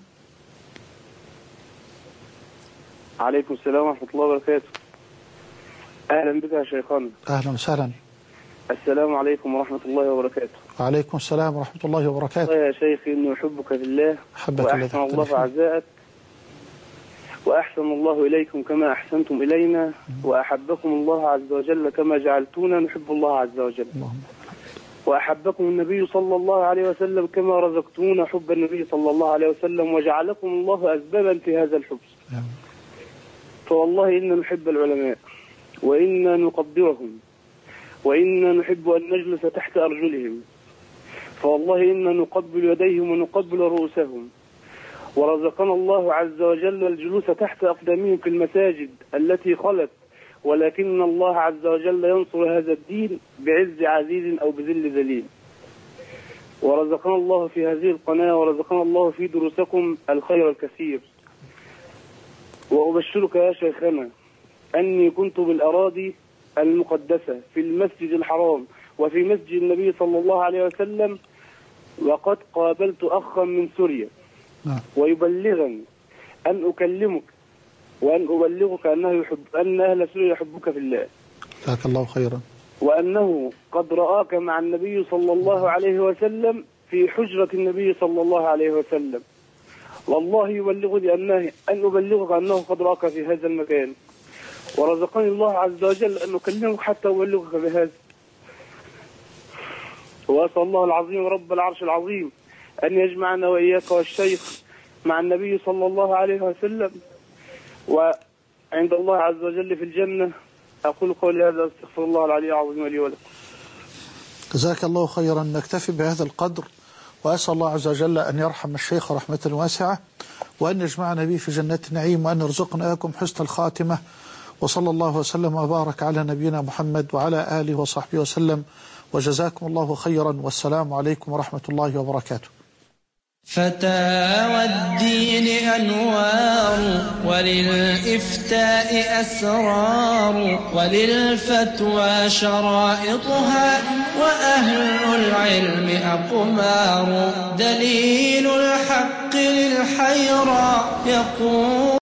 عليكم السلام ورحمة الله وبركاته. أهلا بك يا شيخنا. أهلا وسهلا. السلام عليكم ورحمة الله وبركاته. وعليكم السلام ورحمة الله وبركاته. يا شيخي إني أحبك في الله، وأحسن الله عزاءك، وأحسن الله إليكم كما أحسنتم إلينا، وأحبكم الله عز وجل كما جعلتونا نحب الله عز وجل، وأحبكم النبي صلى الله عليه وسلم كما رزقتونا حب النبي صلى الله عليه وسلم، وجعلكم الله أسبابا في هذا الحب. فوالله إنا نحب العلماء، وإنا نقدرهم، وإنا نحب أن نجلس تحت أرجلهم، فوالله إنا نقبل يديهم ونقبل رؤوسهم. ورزقنا الله عز وجل الجلوس تحت أقدامهم في المساجد التي خلت، ولكن الله عز وجل ينصر هذا الدين بعز عزيز أو بذل ذليل. ورزقنا الله في هذه القناة، ورزقنا الله في دروسكم الخير الكثير. وأبشرك يا شيخنا أني كنت بالأراضي المقدسة في المسجد الحرام وفي مسجد النبي صلى الله عليه وسلم، وقد قابلت أخا من سوريا ويبلغني أن أكلمك وأن أبلغك أنه يحب أن أهل سوريا يحبك في الله. جزاك الله خيرا. وأنه قد رآك مع النبي صلى الله عليه وسلم في حجرة النبي صلى الله عليه وسلم. والله يبلغني أنه أن أبلغك أنه قد رآك في هذا المكان. ورزقني الله عز وجل أن أكلمك حتى أبلغك بهذا. وأسأل الله العظيم رب العرش العظيم أن يجمعنا وإياك والشيخ مع النبي صلى الله عليه وسلم وعند الله عز وجل في الجنة. أقول قولي هذا أستغفر الله العلي العظيم لي ولكم. جزاك الله خيرا. نكتفي بهذا القدر، وأسأل الله عز وجل أن يرحم الشيخ رحمة واسعة، وأن يجمعنا به في جنات النعيم، وأن يرزقنا إياكم حسن الخاتمة. وصلى الله وسلم وبارك على نبينا محمد وعلى آله وصحبه وسلم، وجزاكم الله خيرا، والسلام عليكم ورحمة الله وبركاته. فتاوى الدين أنوار، وللإفتاء أسرار، وللفتوى شرائطها، وأهل العلم أقمار. دليل الحق للحيرى يقول